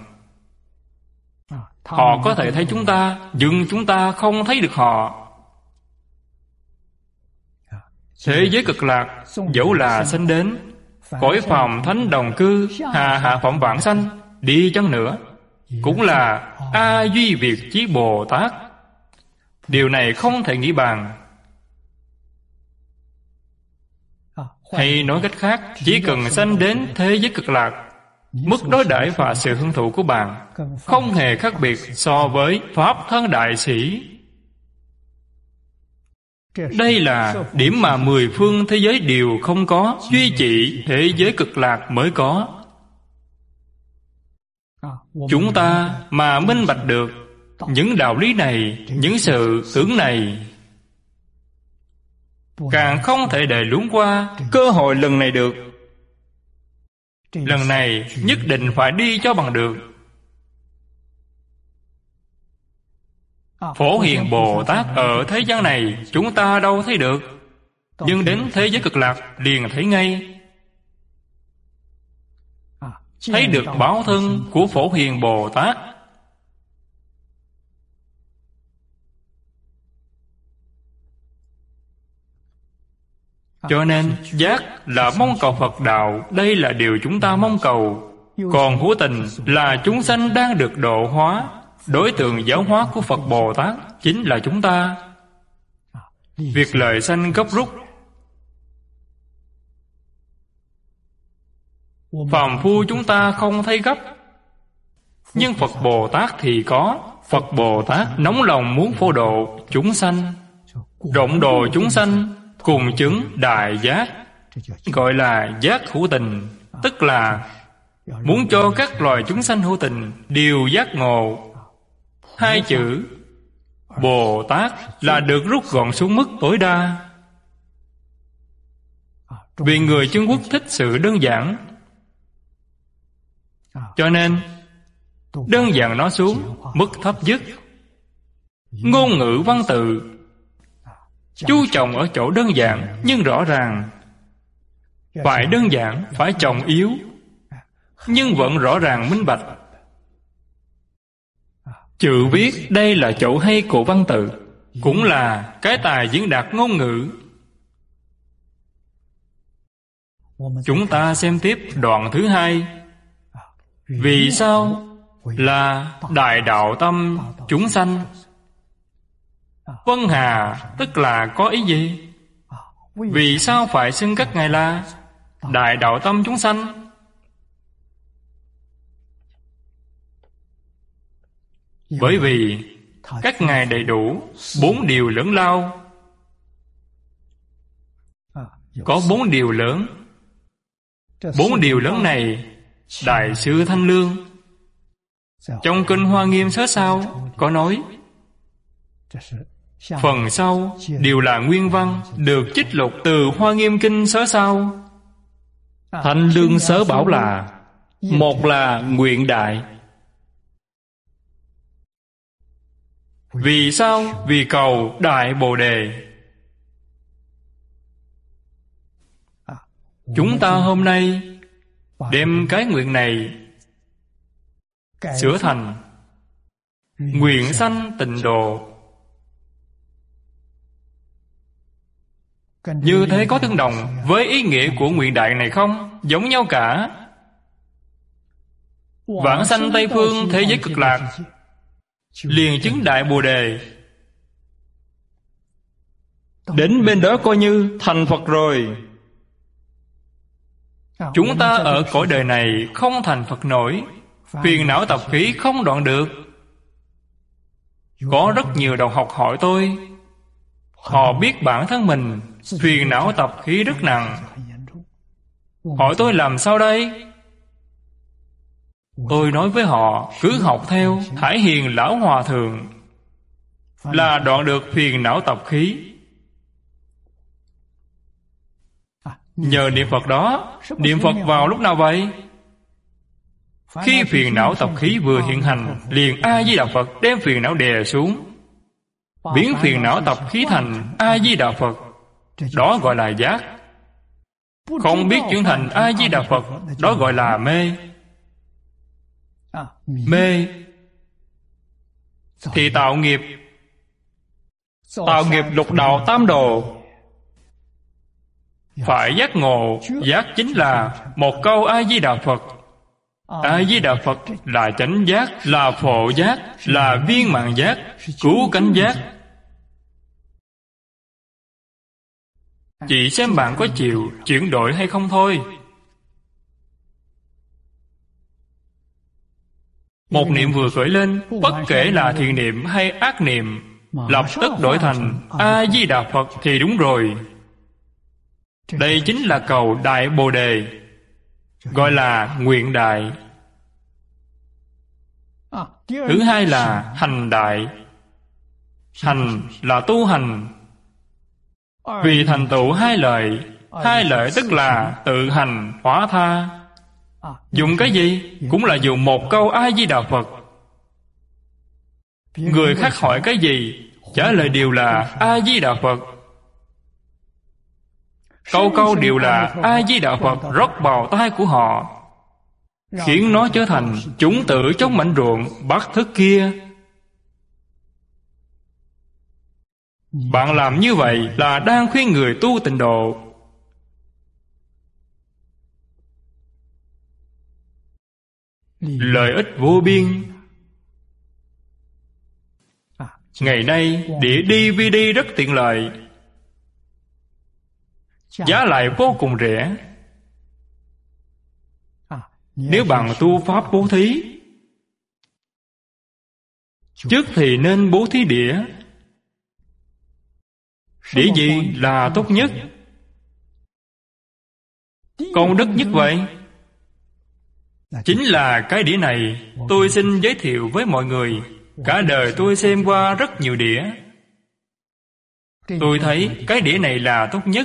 Họ có thể thấy chúng ta, nhưng chúng ta không thấy được họ. Thế giới cực lạc dẫu là sanh đến cõi phàm thánh đồng cư, hạ phẩm vãng sanh đi chăng nữa, cũng là A Duy Việt Chí Bồ Tát. Điều này không thể nghĩ bàn. Hay nói cách khác, chỉ cần sanh đến thế giới cực lạc, mức đối đãi và sự hưởng thụ của bạn không hề khác biệt so với Pháp thân đại sĩ. Đây là điểm mà 10 phương thế giới đều không có, duy chỉ thế giới cực lạc mới có. Chúng ta mà minh bạch được những đạo lý này, những sự tưởng này, càng không thể để luống qua cơ hội lần này được. Lần này nhất định phải đi cho bằng được. Phổ Hiền Bồ Tát ở thế gian này chúng ta đâu thấy được, nhưng đến thế giới cực lạc liền thấy ngay. Thấy được báo thân của Phổ Hiền Bồ Tát. Cho nên giác là mong cầu Phật đạo, đây là điều chúng ta mong cầu. Còn hữu tình là chúng sanh đang được độ hóa. Đối tượng giáo hóa của Phật Bồ Tát chính là chúng ta. Việc lợi sanh gấp rút, phàm phu chúng ta không thấy gấp, nhưng Phật Bồ Tát thì có. Phật Bồ Tát nóng lòng muốn phổ độ chúng sanh, rộng độ chúng sanh, cùng chứng đại giác, gọi là giác hữu tình. Tức là muốn cho các loài chúng sanh hữu tình đều giác ngộ. Hai chữ Bồ Tát là được rút gọn xuống mức tối đa. Vì người Trung Quốc thích sự đơn giản, cho nên đơn giản nó xuống mức thấp nhất. Ngôn ngữ văn tự chú trọng ở chỗ đơn giản, nhưng rõ ràng. Phải đơn giản, phải trọng yếu, nhưng vẫn rõ ràng minh bạch. Chữ viết đây là chỗ hay của văn tự, cũng là cái tài diễn đạt ngôn ngữ. Chúng ta xem tiếp đoạn thứ hai. Vì sao là đại đạo tâm chúng sanh? Vân Hà tức là có ý gì? Vì sao phải xưng các ngài là đại đạo tâm chúng sanh? Bởi vì các ngài đầy đủ 4 điều lớn lao. Có 4 điều lớn. 4 điều lớn này Đại sư Thanh Lương trong Kinh Hoa Nghiêm Sớ Sao có nói. Phần sau đều là nguyên văn, được trích lục từ Hoa Nghiêm Kinh Sớ Sao. Thanh Lương Sớ bảo là: một là nguyện đại. Vì sao? Vì cầu Đại Bồ Đề. Chúng ta hôm nay đem cái nguyện này sửa thành nguyện sanh tịnh độ. Như thế có tương đồng với ý nghĩa của nguyện đại này không? Giống nhau cả. Vãng sanh Tây Phương thế giới cực lạc, liền chứng Đại Bồ Đề. Đến bên đó coi như thành Phật rồi. Chúng ta ở cõi đời này không thành Phật nổi, phiền não tập khí không đoạn được. Có rất nhiều đồng học hỏi tôi, họ biết bản thân mình phiền não tập khí rất nặng. Hỏi tôi làm sao đây? Tôi nói với họ, cứ học theo Hải Hiền Lão Hòa Thượng là đoạn được phiền não tập khí. Nhờ niệm Phật đó. Niệm Phật vào lúc nào vậy? Khi phiền não tập khí vừa hiện hành, liền A Di Đà Phật đem phiền não đè xuống, biến phiền não tập khí thành A Di Đà Phật. Đó gọi là giác. Không biết chuyển thành A Di Đà Phật, đó gọi là mê. Mê thì tạo nghiệp. Tạo nghiệp lục đạo tam đồ. Phải giác ngộ. Giác chính là một câu A Di Đà Phật. A Di Đà Phật là chánh giác, là phổ giác, là viên mãn giác, cứu cánh giác. Chỉ xem bạn có chịu chuyển đổi hay không thôi. Một niệm vừa khởi lên, bất kể là thiện niệm hay ác niệm, lập tức đổi thành A-di-đà Phật thì đúng rồi. Đây chính là cầu Đại Bồ Đề, gọi là nguyện đại. Thứ hai là hành đại. Hành là tu hành, vì thành tựu hai lợi. Hai lợi tức là tự hành hóa tha. Dùng cái gì? Cũng là dùng một câu A-di-đà Phật. Người khác hỏi cái gì, trả lời đều là A-di-đà Phật. Câu câu đều là A-di-đà Phật rót vào tai của họ, khiến nó trở thành chủng tử trong mảnh ruộng bát thức kia. Bạn làm như vậy là đang khuyên người tu tịnh độ. Lợi ích vô biên. Ngày nay đĩa DVD rất tiện lợi, giá lại vô cùng rẻ. Nếu bạn tu pháp bố thí, trước thì nên bố thí đĩa. Đĩa gì là tốt nhất, công đức nhất vậy? Chính là cái đĩa này. Tôi xin giới thiệu với mọi người, cả đời tôi xem qua rất nhiều đĩa, tôi thấy cái đĩa này là tốt nhất.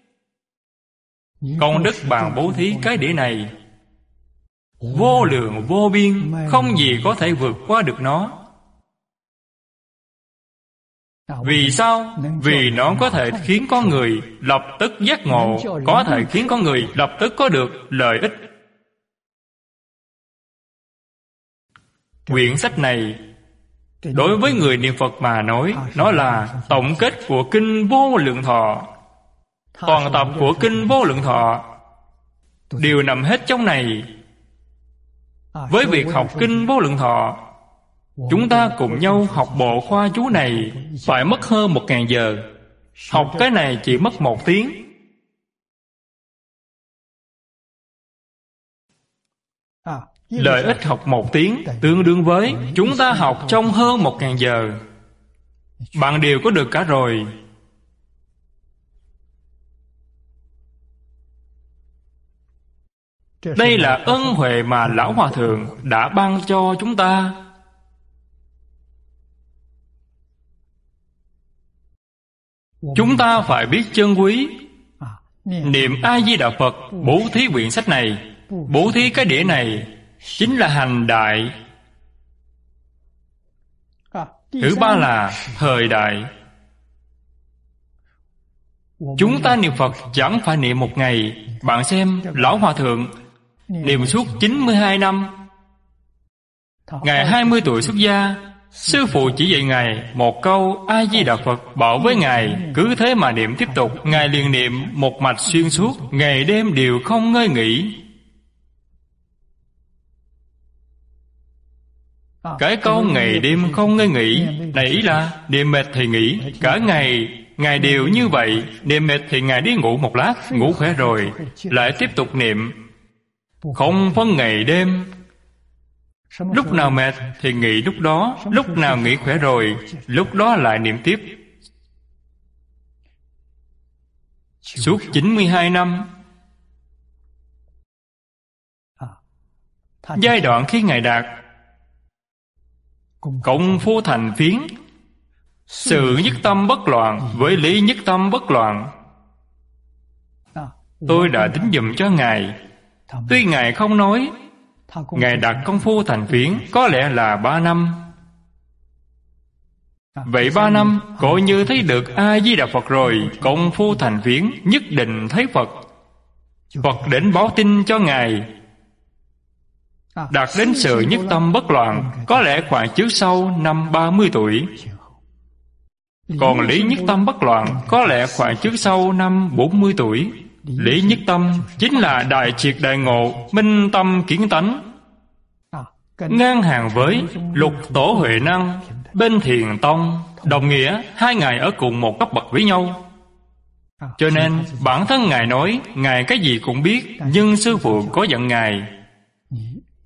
Công đức bạn bố thí cái đĩa này vô lượng vô biên, không gì có thể vượt qua được nó. Vì sao? Vì nó có thể khiến con người lập tức giác ngộ, có thể khiến con người lập tức có được lợi ích. Quyển sách này đối với người niệm Phật mà nói, nó là tổng kết của Kinh Vô Lượng Thọ. Toàn tập của Kinh Vô Lượng Thọ đều nằm hết trong này. Với việc học Kinh Vô Lượng Thọ, chúng ta cùng nhau học bộ khoa chú này phải mất hơn 1000 giờ. Học cái này chỉ mất 1 tiếng. Lợi ích học 1 tiếng tương đương với chúng ta học trong hơn 1000 giờ. Bạn đều có được cả rồi. Đây là ân huệ mà Lão Hòa Thượng đã ban cho chúng ta. Chúng ta phải biết trân quý. Niệm A-di-đà Phật, bố thí quyển sách này, bố thí cái đĩa này, chính là hành đại. Thứ ba là thời đại. Chúng ta niệm Phật chẳng phải niệm một ngày. Bạn xem Lão Hòa Thượng niệm suốt 92 năm. Ngài 20 tuổi xuất gia, sư phụ chỉ dạy Ngài một câu A-di-đà Phật, bảo với Ngài cứ thế mà niệm tiếp tục. Ngài liền niệm một mạch xuyên suốt, ngày đêm đều không ngơi nghỉ. Cái câu ngày đêm không ngơi nghỉ này ý là niệm mệt thì nghỉ. Cả ngày Ngài đều như vậy. Niệm mệt thì Ngài đi ngủ một lát, ngủ khỏe rồi lại tiếp tục niệm, không phân ngày đêm. Lúc nào mệt thì nghỉ lúc đó, lúc nào nghỉ khỏe rồi, lúc đó lại niệm tiếp. Suốt 92 năm. Giai đoạn khi Ngài đạt công phu thành phiến, sự nhất tâm bất loạn với lý nhất tâm bất loạn. Tôi đã tính dùm cho Ngài. Tuy Ngài không nói, Ngài đạt công phu thành phiến có lẽ là 3 năm. Vậy 3 năm coi như thấy được A-di-đà Phật rồi. Công phu thành phiến nhất định thấy Phật. Phật đến báo tin cho Ngài. Đạt đến sự nhất tâm bất loạn có lẽ khoảng trước sau năm 30 tuổi. Còn lý nhất tâm bất loạn có lẽ khoảng trước sau năm 40 tuổi. Lý nhất tâm chính là đại triệt đại ngộ, minh tâm kiến tánh, ngang hàng với Lục Tổ Huệ Năng bên Thiền Tông. Đồng nghĩa hai ngài ở cùng một cấp bậc với nhau. Cho nên bản thân Ngài nói Ngài cái gì cũng biết, nhưng sư phụ có dặn Ngài,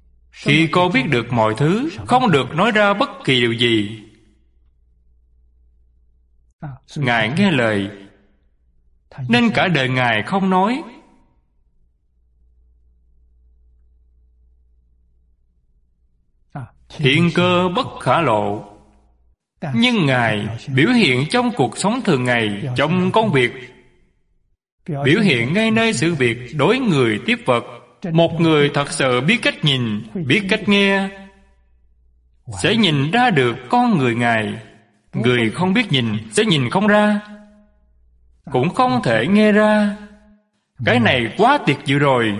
khi cô biết được mọi thứ, không được nói ra bất kỳ điều gì. Ngài nghe lời, nên cả đời Ngài không nói. Thiên cơ bất khả lộ. Nhưng Ngài biểu hiện trong cuộc sống thường ngày, trong công việc, biểu hiện ngay nơi sự việc đối người tiếp vật. Một người thật sự biết cách nhìn, biết cách nghe, sẽ nhìn ra được con người Ngài. Người không biết nhìn sẽ nhìn không ra, cũng không thể nghe ra. Cái này quá tuyệt diệu rồi.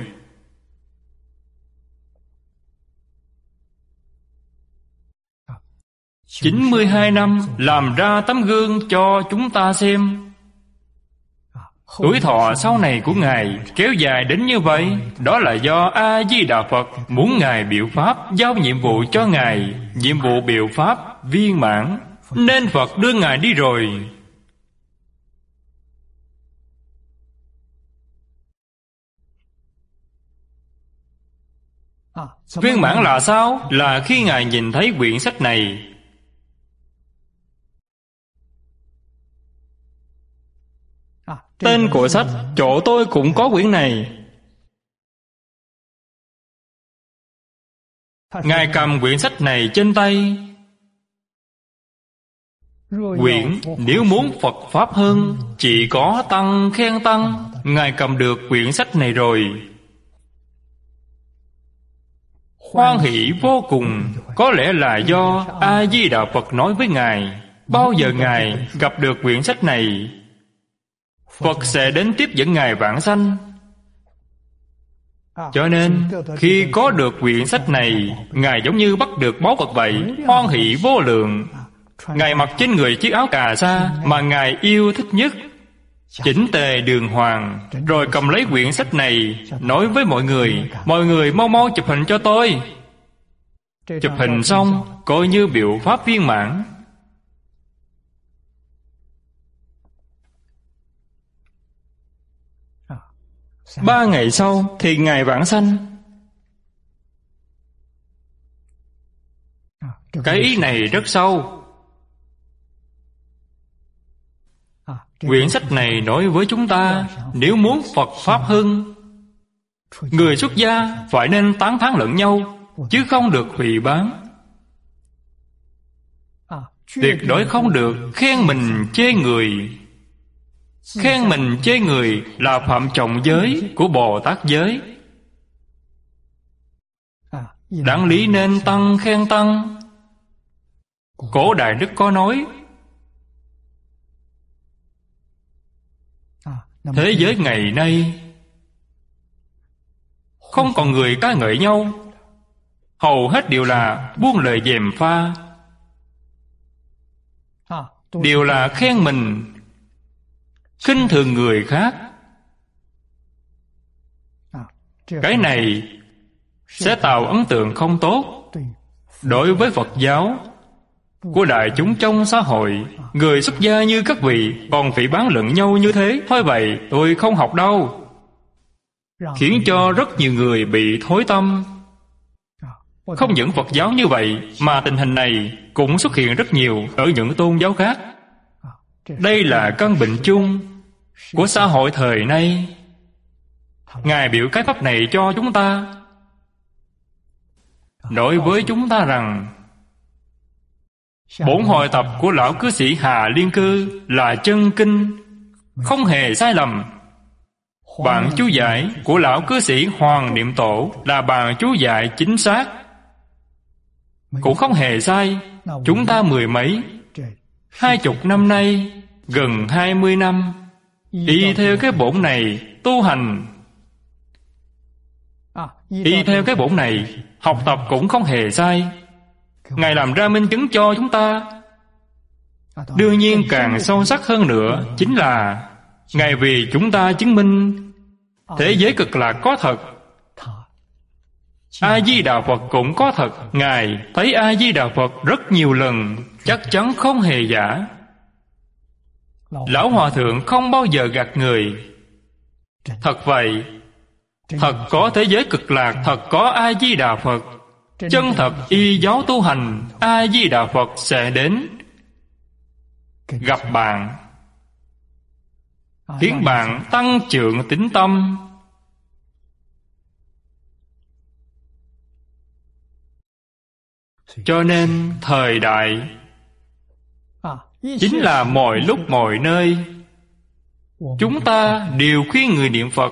À, 92 năm làm ra tấm gương cho chúng ta xem. Tuổi thọ sau này của Ngài kéo dài đến như vậy, đó là do A-di-đà Phật muốn Ngài biểu pháp, giao nhiệm vụ cho Ngài. Nhiệm vụ biểu pháp viên mãn, nên Phật đưa Ngài đi rồi. Viên mãn là sao? Là khi Ngài nhìn thấy quyển sách này. Tên của sách, chỗ tôi cũng có quyển này. Ngài cầm quyển sách này trên tay. Quyển nếu muốn Phật Pháp hơn, chỉ có tăng khen tăng. Ngài cầm được quyển sách này rồi, hoan hỷ vô cùng. Có lẽ là do A-di-đà Phật nói với Ngài, bao giờ Ngài gặp được quyển sách này, Phật sẽ đến tiếp dẫn Ngài vãng sanh. Cho nên khi có được quyển sách này, Ngài giống như bắt được báu vật vậy, hoan hỷ vô lượng. Ngài mặc trên người chiếc áo cà sa mà Ngài yêu thích nhất, chỉnh tề đường hoàng, rồi cầm lấy quyển sách này, nói với mọi người mau mau chụp hình cho tôi. Chụp hình xong, coi như biểu pháp viên mãn. Ba ngày sau thì Ngài vãng sanh. Cái ý này rất sâu. Quyển sách này nói với chúng ta, nếu muốn Phật Pháp hưng, người xuất gia phải nên tán thán lẫn nhau, chứ không được hủy bán. Tuyệt đối không được khen mình chê người. Khen mình chê người là phạm trọng giới của Bồ Tát giới. Đáng lý nên tăng khen tăng. Cổ Đại Đức có nói, thế giới ngày nay không còn người ca ngợi nhau, hầu hết đều là buông lời gièm pha, đều là khen mình, khinh thường người khác. Cái này sẽ tạo ấn tượng không tốt đối với Phật giáo của đại chúng trong xã hội. Người xuất gia như các vị còn phỉ báng lẫn nhau như thế, thôi vậy tôi không học đâu, khiến cho rất nhiều người bị thối tâm. Không những Phật giáo như vậy, mà tình hình này cũng xuất hiện rất nhiều ở những tôn giáo khác. Đây là căn bệnh chung của xã hội thời nay. Ngài biểu cái pháp này cho chúng ta, nói với chúng ta rằng bổn hội tập của lão cư sĩ Hà Liên Cư là chân kinh, không hề sai lầm. Bản chú giải của lão cư sĩ Hoàng Niệm Tổ là bản chú giải chính xác, cũng không hề sai. Chúng ta mười mấy, 20 năm nay, gần 20 năm, y theo cái bổn này tu hành, y theo cái bổn này học tập cũng không hề sai. Ngài làm ra minh chứng cho chúng ta. Đương nhiên càng sâu sắc hơn nữa chính là Ngài vì chúng ta chứng minh thế giới cực lạc có thật, A-di-đà Phật cũng có thật. Ngài thấy A-di-đà Phật rất nhiều lần, chắc chắn không hề giả. Lão Hòa Thượng không bao giờ gạt người. Thật vậy, thật có thế giới cực lạc, thật có A-di-đà Phật. Chân thật y giáo tu hành, A-di-đà Phật sẽ đến. gặp bạn, khiến bạn tăng trưởng tín tâm. Cho nên thời đại chính là mọi lúc mọi nơi chúng ta đều khuyên người niệm Phật.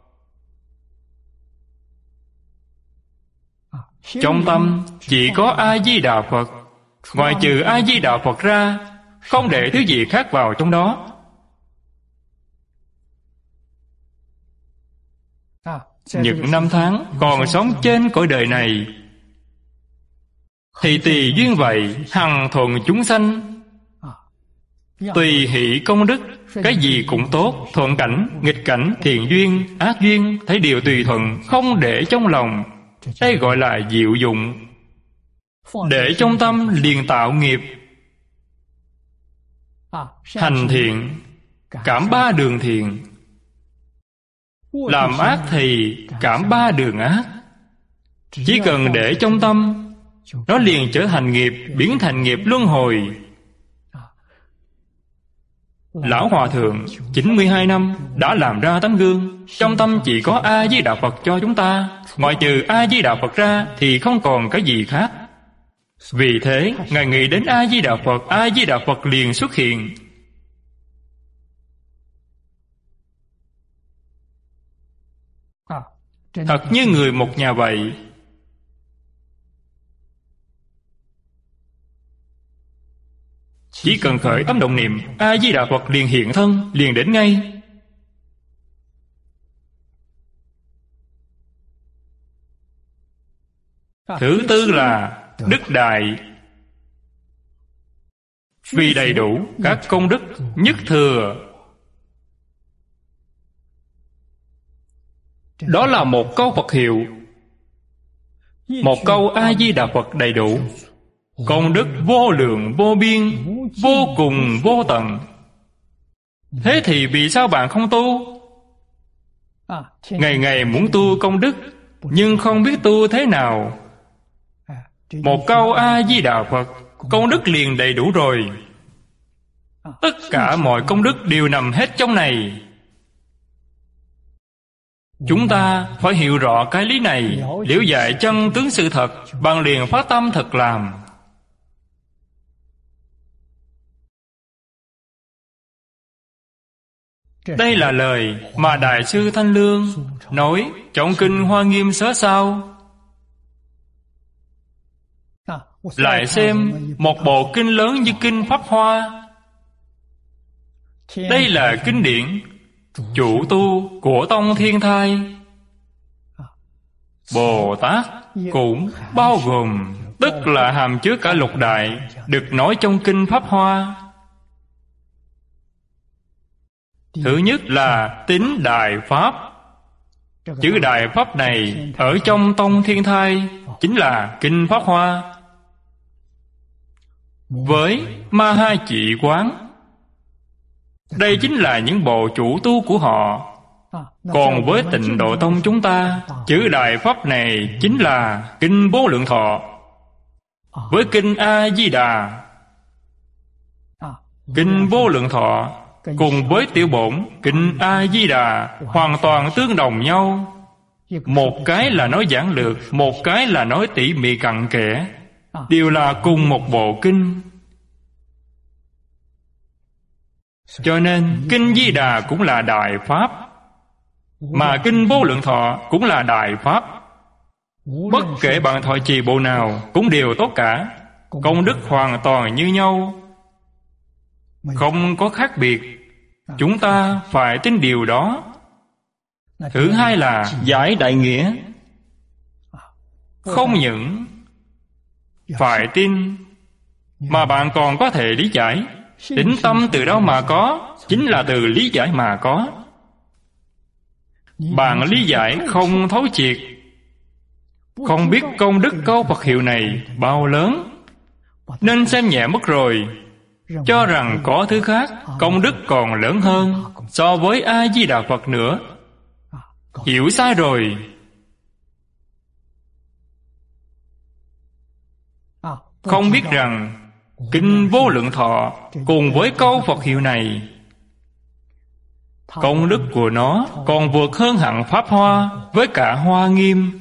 Trong tâm chỉ có A-di-đà Phật, ngoài trừ A-di-đà Phật ra, không để thứ gì khác vào trong đó. Những năm tháng còn sống trên cõi đời này thì tùy duyên vậy, hằng thuận chúng sanh, tùy hỷ công đức, cái gì cũng tốt, thuận cảnh, nghịch cảnh, thiện duyên, ác duyên, thấy điều tùy thuận, không để trong lòng. Đây gọi là diệu dụng. Để trong tâm liền tạo nghiệp. Hành thiện, cảm ba đường thiện. Làm ác thì cảm ba đường ác. Chỉ cần để trong tâm, nó liền trở thành nghiệp, biến thành nghiệp luân hồi. Lão Hòa Thượng 92 năm đã làm ra tấm gương. Trong tâm chỉ có A-di-đà Phật cho chúng ta, ngoài trừ A-di-đà Phật ra thì không còn cái gì khác. Vì thế Ngài nghĩ đến A-di-đà Phật, A-di-đà Phật liền xuất hiện. Thật như người một nhà vậy. Chỉ cần khởi tâm động niệm, A-di-đà Phật liền hiện thân, liền đến ngay. Thứ tư là đức đại. Vì đầy đủ các công đức nhất thừa. Đó là một câu Phật hiệu, một câu A-di-đà Phật đầy đủ. Công đức vô lượng vô biên, vô cùng vô tận. Thế thì vì sao bạn không tu? Ngày ngày muốn tu công đức, nhưng không biết tu thế nào. Một câu A-di-đà Phật, công đức liền đầy đủ rồi. Tất cả mọi công đức đều nằm hết trong này. Chúng ta phải hiểu rõ cái lý này, liễu giải chân tướng sự thật, bằng liền phát tâm thật làm. Đây là lời mà Đại sư Thanh Lương nói trong kinh Hoa Nghiêm Sớ Sao. Lại xem một bộ kinh lớn như kinh Pháp Hoa. Đây là kinh điển chủ tu của tông Thiên Thai. Bồ Tát cũng bao gồm, tức là hàm chứa cả lục đại, được nói trong kinh Pháp Hoa. Thứ nhất là tín Đại Pháp. Chữ Đại Pháp này ở trong tông Thiên Thai chính là kinh Pháp Hoa. Với Ma Ha Chỉ Quán, đây chính là những bộ chủ tu của họ. Còn với Tịnh Độ Tông chúng ta, chữ Đại Pháp này chính là kinh Vô Lượng Thọ. Với kinh A-di-đà, kinh Vô Lượng Thọ cùng với tiểu bổn kinh A-di-đà hoàn toàn tương đồng nhau. Một cái là nói giản lược, một cái là nói tỉ mỉ cặn kẽ, đều là cùng một bộ kinh. Cho nên kinh Di Đà cũng là Đại Pháp, mà kinh Vô Lượng Thọ cũng là Đại Pháp. Bất kể bạn thọ trì bộ nào cũng đều tốt cả, công đức hoàn toàn như nhau, không có khác biệt. Chúng ta phải tin điều đó. Thứ hai là giải đại nghĩa. Không những phải tin, mà bạn còn có thể lý giải. Tín tâm từ đâu mà có? Chính là từ lý giải mà có. Bạn lý giải không thấu triệt, không biết công đức câu Phật hiệu này bao lớn, nên xem nhẹ mất rồi, cho rằng có thứ khác công đức còn lớn hơn so với A-di-đà Phật nữa. Hiểu sai rồi. Không biết rằng Kinh Vô Lượng Thọ cùng với câu Phật hiệu này, công đức của nó còn vượt hơn hẳn Pháp Hoa với cả Hoa Nghiêm.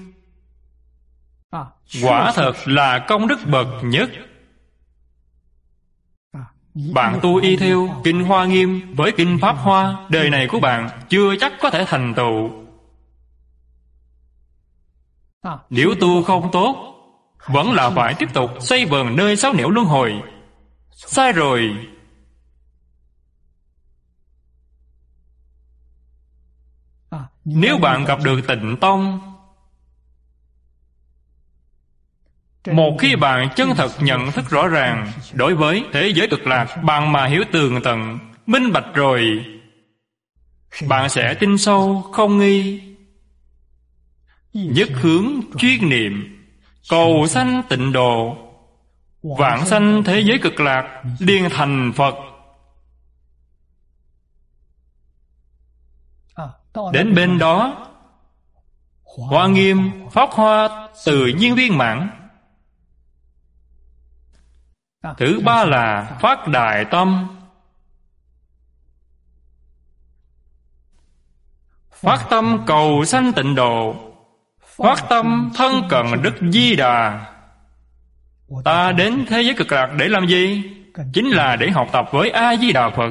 Quả thật là công đức bậc nhất. Bạn tu y theo Kinh Hoa Nghiêm với Kinh Pháp Hoa, đời này của bạn chưa chắc có thể thành tựu. Nếu tu không tốt, vẫn là phải tiếp tục xoay vần nơi sáu nẻo luân hồi. Sai rồi. Nếu bạn gặp được Tịnh Tông, một khi bạn chân thật nhận thức rõ ràng đối với thế giới cực lạc, bạn mà hiểu tường tận, minh bạch rồi, bạn sẽ tin sâu không nghi, nhất hướng chuyên niệm, cầu sanh tịnh độ, vãng sanh thế giới cực lạc, liền thành Phật. Đến bên đó, Hoa Nghiêm, Pháp Hoa tự nhiên viên mãn. Thứ ba là phát đại tâm. Phát tâm cầu sanh tịnh độ, phát tâm thân cận Đức Di Đà. Ta đến thế giới cực lạc để làm gì? Chính là để học tập với A-di-đà Phật,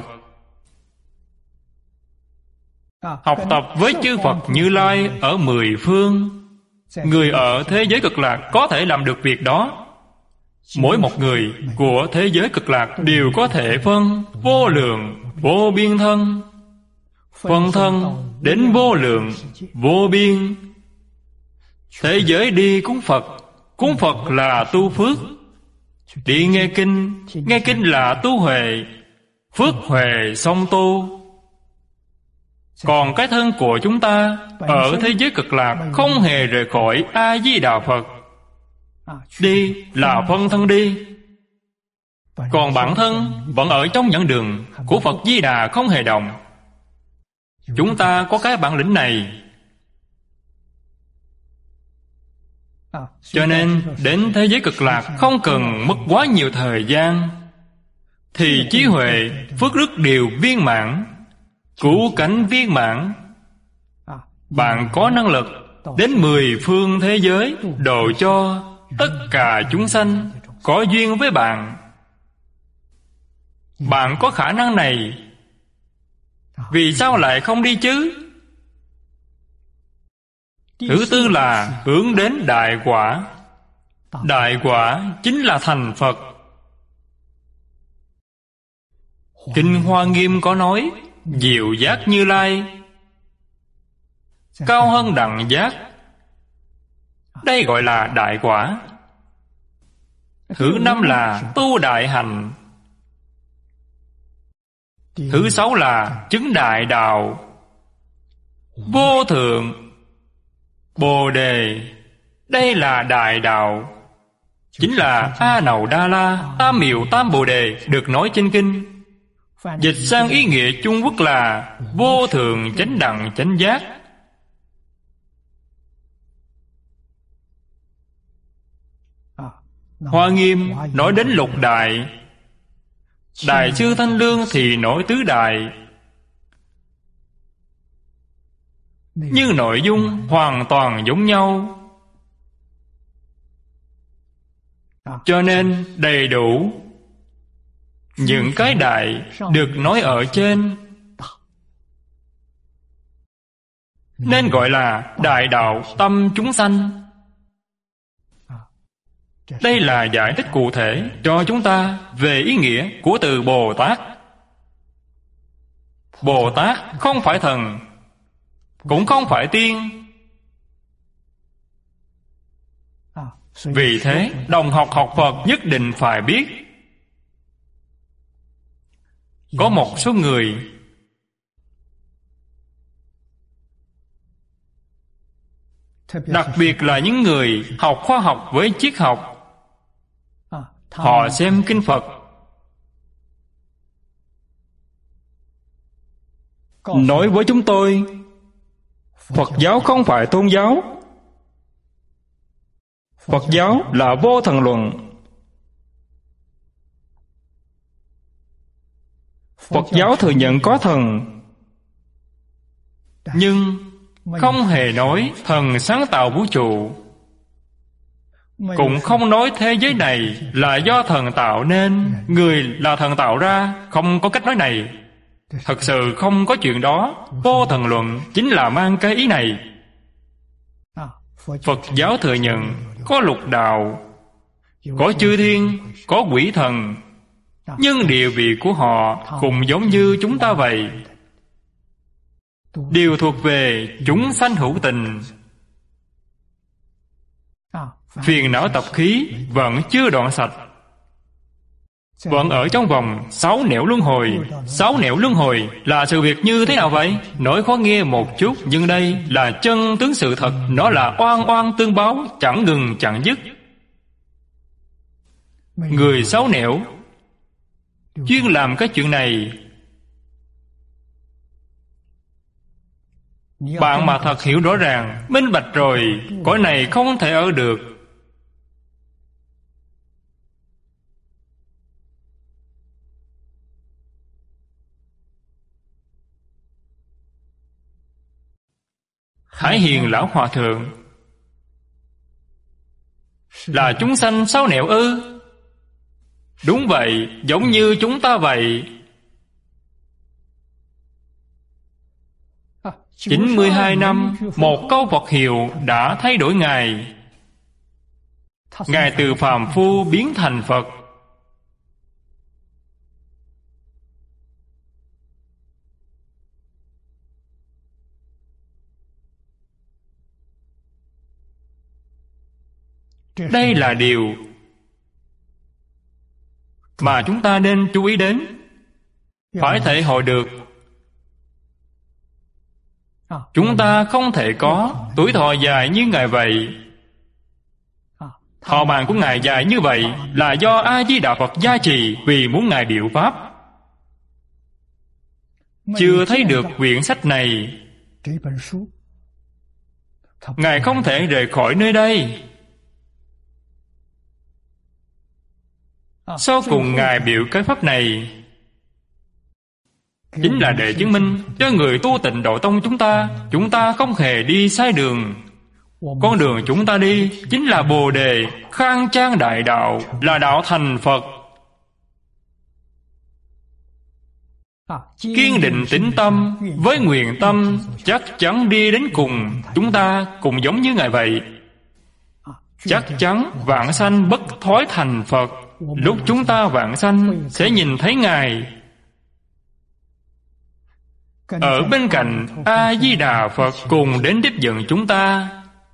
học tập với chư Phật Như Lai ở mười phương. Người ở thế giới cực lạc có thể làm được việc đó. Mỗi một người của thế giới cực lạc đều có thể phân vô lượng, vô biên thân, phân thân đến vô lượng, vô biên. Thế giới đi cúng Phật, cúng Phật là tu phước. Đi nghe kinh là tu huệ, phước huệ song tu. Còn cái thân của chúng ta ở thế giới cực lạc không hề rời khỏi A-di-đà Phật. Đi là phân thân đi, còn bản thân vẫn ở trong dẫn đường của Phật Di Đà không hề động. Chúng ta có cái bản lĩnh này, cho nên đến thế giới cực lạc không cần mất quá nhiều thời gian, thì trí huệ, phước đức đều viên mãn, cứu cánh viên mãn. Bạn có năng lực đến mười phương thế giới độ cho tất cả chúng sanh có duyên với bạn. Bạn có khả năng này, vì sao lại không đi chứ? Thứ tư là hướng đến đại quả. Đại quả chính là thành Phật. Kinh Hoa Nghiêm có nói, diệu giác Như Lai cao hơn đẳng giác. Đây gọi là đại quả. Thứ năm là tu đại hạnh. Thứ sáu là chứng đại đạo. Vô thượng Bồ Đề, đây là đại đạo, chính là A Nậu Đa La Tam Miệu Tam Bồ Đề được nói trên kinh. Dịch sang ý nghĩa Trung Quốc là vô thượng chánh đẳng chánh giác. Hoa Nghiêm nói đến lục đại, Đại sư Thanh Lương thì nói tứ đại, nhưng nội dung hoàn toàn giống nhau, cho nên đầy đủ những cái đại được nói ở trên, nên gọi là đại đạo tâm chúng sanh. Đây là giải thích cụ thể cho chúng ta về ý nghĩa của từ Bồ Tát. Bồ Tát không phải thần, cũng không phải tiên. Vì thế, đồng học học Phật nhất định phải biết. Có một số người đặc biệt là những người học khoa học với triết học, họ xem kinh Phật, nói với chúng tôi Phật giáo không phải tôn giáo, Phật giáo là vô thần luận. Phật giáo thừa nhận có thần, nhưng không hề nói thần sáng tạo vũ trụ, cũng không nói thế giới này là do thần tạo nên, người là thần tạo ra. Không có cách nói này. Thật sự không có chuyện đó. Vô thần luận chính là mang cái ý này. Phật giáo thừa nhận có lục đạo, có chư thiên, có quỷ thần, nhưng địa vị của họ cũng giống như chúng ta vậy, đều thuộc về chúng sanh hữu tình. Phiền não tập khí vẫn chưa đoạn sạch, vẫn ở trong vòng 6 nẻo luân hồi. 6 nẻo luân hồi là sự việc như thế nào vậy? Nói khó nghe một chút, nhưng đây là chân tướng sự thật. Nó là oan oan tương báo, chẳng ngừng chẳng dứt. Người 6 nẻo chuyên làm cái chuyện này. Bạn mà thật hiểu rõ ràng, minh bạch rồi, cõi này không thể ở được. Hải Hiền Lão Hòa Thượng: là chúng sanh 6 nẻo ư? Đúng vậy, giống như chúng ta vậy. 92 năm, một câu Phật hiệu đã thay đổi Ngài. Ngài từ phàm phu biến thành Phật. Đây là điều mà chúng ta nên chú ý đến. Phải thể hội được. Chúng ta không thể có tuổi thọ dài như Ngài vậy. Thọ mạng của Ngài dài như vậy là do A-di-đà Phật gia trì, vì muốn Ngài diệu pháp. Chưa thấy được quyển sách này, Ngài không thể rời khỏi nơi đây. Sau cùng Ngài biểu cái pháp này chính là để chứng minh cho người tu Tịnh Độ Tông chúng ta không hề đi sai đường. Con đường chúng ta đi chính là Bồ Đề, khang trang đại đạo, là đạo thành Phật. Kiên định tín tâm với nguyện tâm, chắc chắn đi đến cùng. Chúng ta cũng giống như Ngài vậy. Chắc chắn vãng sanh bất thối thành Phật. Lúc chúng ta vãng sanh sẽ nhìn thấy Ngài. Ở bên cạnh A-di-đà Phật cùng đến tiếp dẫn chúng ta.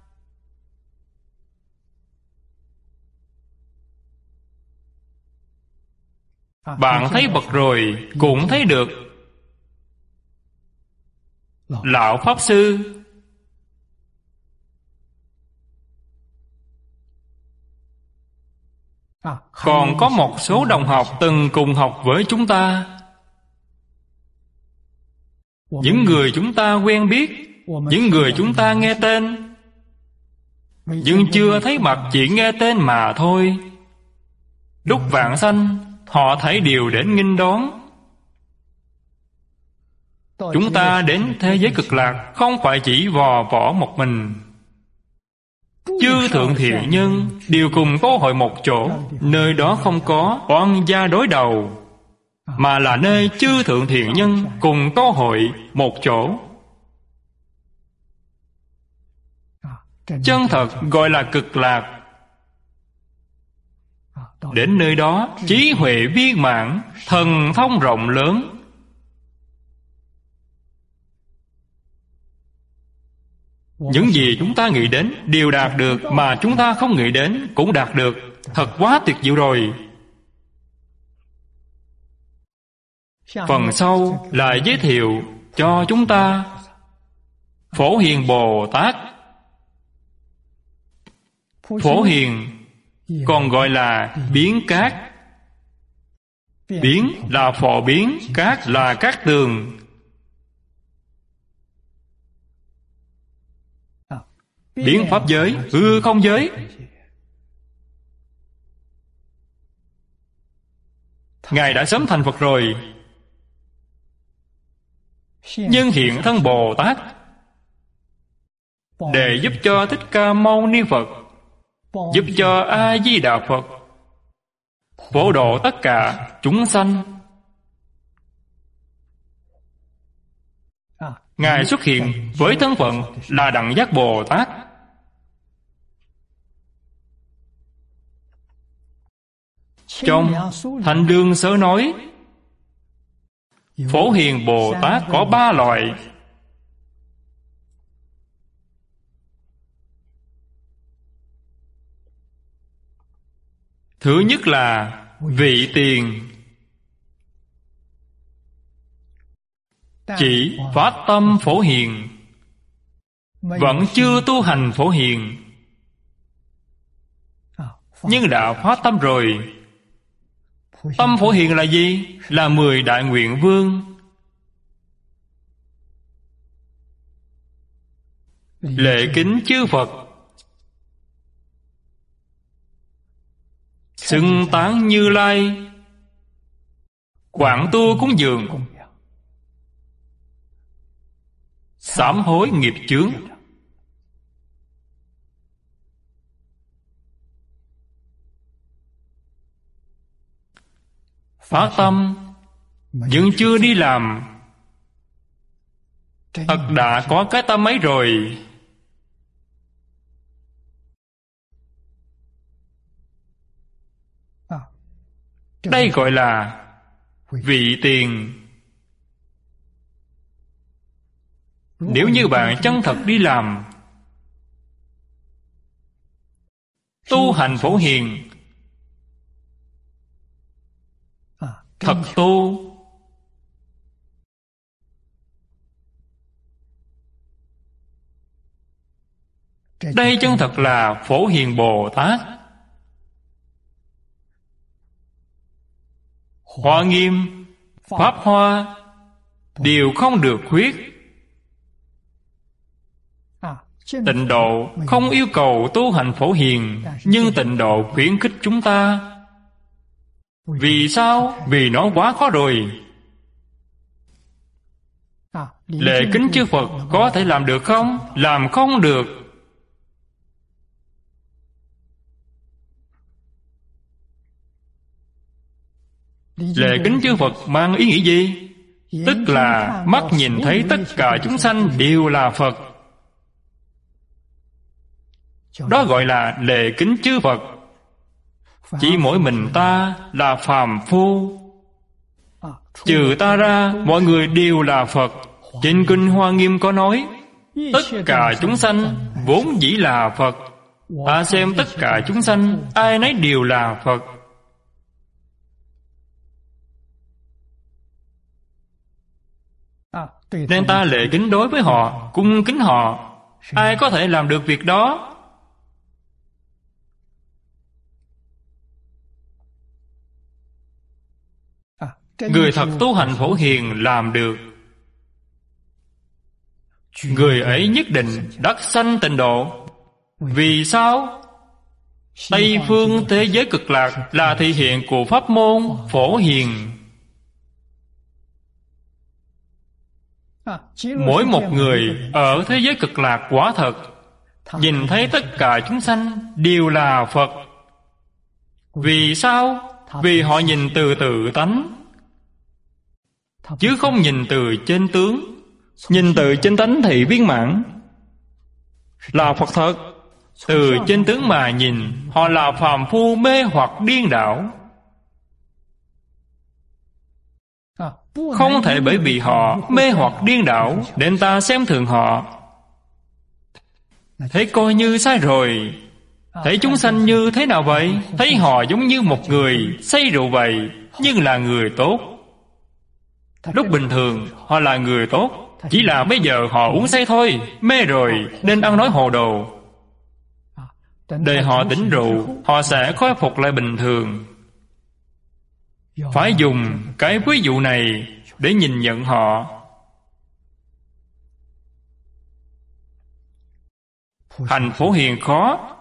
Bạn thấy Phật rồi cũng thấy được Lão Pháp Sư. Còn có một số đồng học từng cùng học với chúng ta. Những người chúng ta quen biết, những người chúng ta nghe tên, nhưng chưa thấy mặt, chỉ nghe tên mà thôi. Lúc vãng sanh, họ thấy điều đến nghênh đón. Chúng ta đến thế giới cực lạc không phải chỉ vò võ một mình. Chư thượng thiện nhân đều cùng có hội một chỗ. Nơi đó không có oan gia đối đầu, mà là nơi chư thượng thiện nhân cùng có hội một chỗ. Chân thật gọi là cực lạc. Đến nơi đó trí huệ viên mãn, thần thông rộng lớn. Những gì chúng ta nghĩ đến đều đạt được, mà chúng ta không nghĩ đến cũng đạt được. Thật quá tuyệt diệu rồi. Phần sau là giới thiệu cho chúng ta Phổ Hiền Bồ Tát. Phổ Hiền còn gọi là biến cát. Biến là phổ biến, cát là cát tường. Biến pháp giới, hư không giới. Ngài đã sớm thành Phật rồi. nhân hiện thân Bồ Tát để giúp cho Thích Ca Mâu Ni Phật, giúp cho A Di Đà Phật phổ độ tất cả chúng sanh. Ngài xuất hiện với thân phận là Đẳng Giác Bồ Tát. Trong Thanh Đương Sớ nói, Phổ Hiền Bồ Tát có 3 loại. Thứ nhất là vị tiền, chỉ phát tâm Phổ Hiền, vẫn chưa tu hành Phổ Hiền, nhưng đã phát tâm rồi. Tâm Phổ Hiền là gì? Là 10 đại nguyện vương. Lễ kính chư Phật, xưng tán Như Lai, quảng tu cúng dường, sám hối nghiệp chướng. Phát tâm vẫn chưa đi làm, thật đã có cái tâm ấy rồi. Đây gọi là vị tiền. Nếu như bạn chân thật đi làm, tu hành Phổ Hiền, thật tu, đây chân thật là Phổ Hiền Bồ Tát. Hoa Nghiêm, Pháp Hoa đều không được khuyết. Tịnh độ không yêu cầu tu hành Phổ Hiền, nhưng tịnh độ khuyến khích chúng ta. Vì sao? Vì nó quá khó rồi. Lễ kính chư Phật có thể làm được không? Làm không được. Lễ kính chư Phật mang ý nghĩa gì? Tức là mắt nhìn thấy tất cả chúng sanh đều là Phật. Đó gọi là lễ kính chư Phật. Chỉ mỗi mình ta là phàm phu, trừ ta ra mọi người đều là Phật. Trên Kinh Hoa Nghiêm có nói, tất cả chúng sanh vốn dĩ là Phật. Ta xem tất cả chúng sanh, ai nấy đều là Phật. Nên ta lễ kính đối với họ, cung kính họ. Ai có thể làm được việc đó? Người thật tu hành Phổ Hiền làm được. Người ấy nhất định đắc sanh tịnh độ. Vì sao? Tây phương thế giới cực lạc là thể hiện của pháp môn Phổ Hiền. Mỗi một người ở thế giới cực lạc quả thật nhìn thấy tất cả chúng sanh đều là Phật. Vì sao? Vì họ nhìn từ tự tánh, chứ không nhìn từ trên tướng. Nhìn từ trên tánh thì viên mãn, là Phật thật. Từ trên tướng mà nhìn, họ là phàm phu mê hoặc điên đảo. Không thể bởi vì họ mê hoặc điên đảo nên ta xem thường họ. Thế coi như sai rồi. Thấy chúng sanh như thế nào vậy? Thấy họ giống như một người say rượu vậy, nhưng là người tốt. Lúc bình thường họ là người tốt, chỉ là bây giờ họ uống say thôi, mê rồi nên ăn nói hồ đồ. Để họ tỉnh rượu, họ sẽ khôi phục lại bình thường. Phải dùng cái ví dụ này để nhìn nhận họ. Hành Phổ Hiền khó.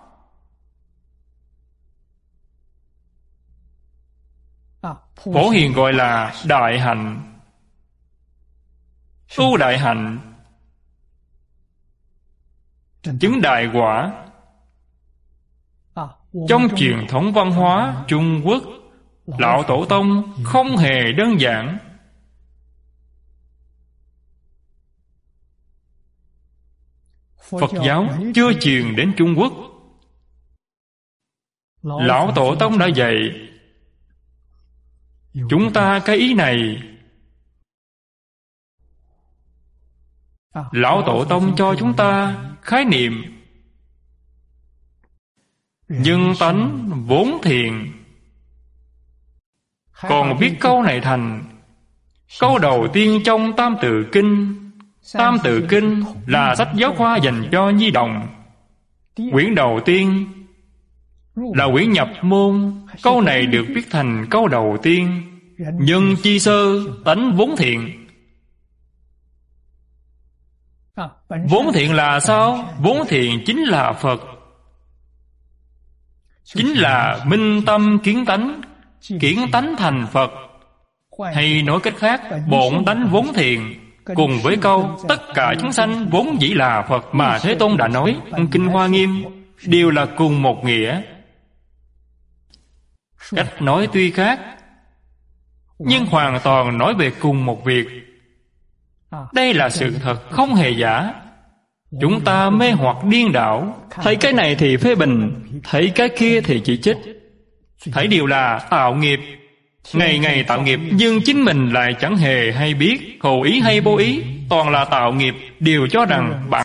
Phổ Hiền gọi là đại hạnh. ưu đại hạnh, chứng đại quả. Trong truyền thống văn hóa Trung Quốc, Lão Tổ Tông không hề đơn giản. Phật giáo chưa truyền đến Trung Quốc, Lão Tổ Tông đã dạy chúng ta cái ý này. Lão Tổ Tông cho chúng ta khái niệm nhân tánh vốn thiện. Còn viết câu này thành câu đầu tiên trong Tam Tự Kinh. Tam Tự Kinh là sách giáo khoa dành cho nhi đồng. Quyển đầu tiên là quyển nhập môn. Câu này được viết thành câu đầu tiên: nhân chi sơ, tánh vốn thiện. Vốn thiện là sao? Vốn thiện chính là Phật, chính là minh tâm kiến tánh, kiến tánh thành Phật. Hay nói cách khác, bổn tánh vốn thiện, cùng với câu tất cả chúng sanh vốn dĩ là Phật mà Thế Tôn đã nói Kinh Hoa Nghiêm, đều là cùng một nghĩa. Cách nói tuy khác, nhưng hoàn toàn nói về cùng một việc. Đây là sự thật không hề giả. Chúng ta mê hoặc điên đảo, thấy cái này thì phê bình, thấy cái kia thì chỉ trích, thấy đều là tạo nghiệp, ngày ngày tạo nghiệp, nhưng chính mình lại chẳng hề hay biết, hữu ý hay vô ý, toàn là tạo nghiệp, đều cho rằng bản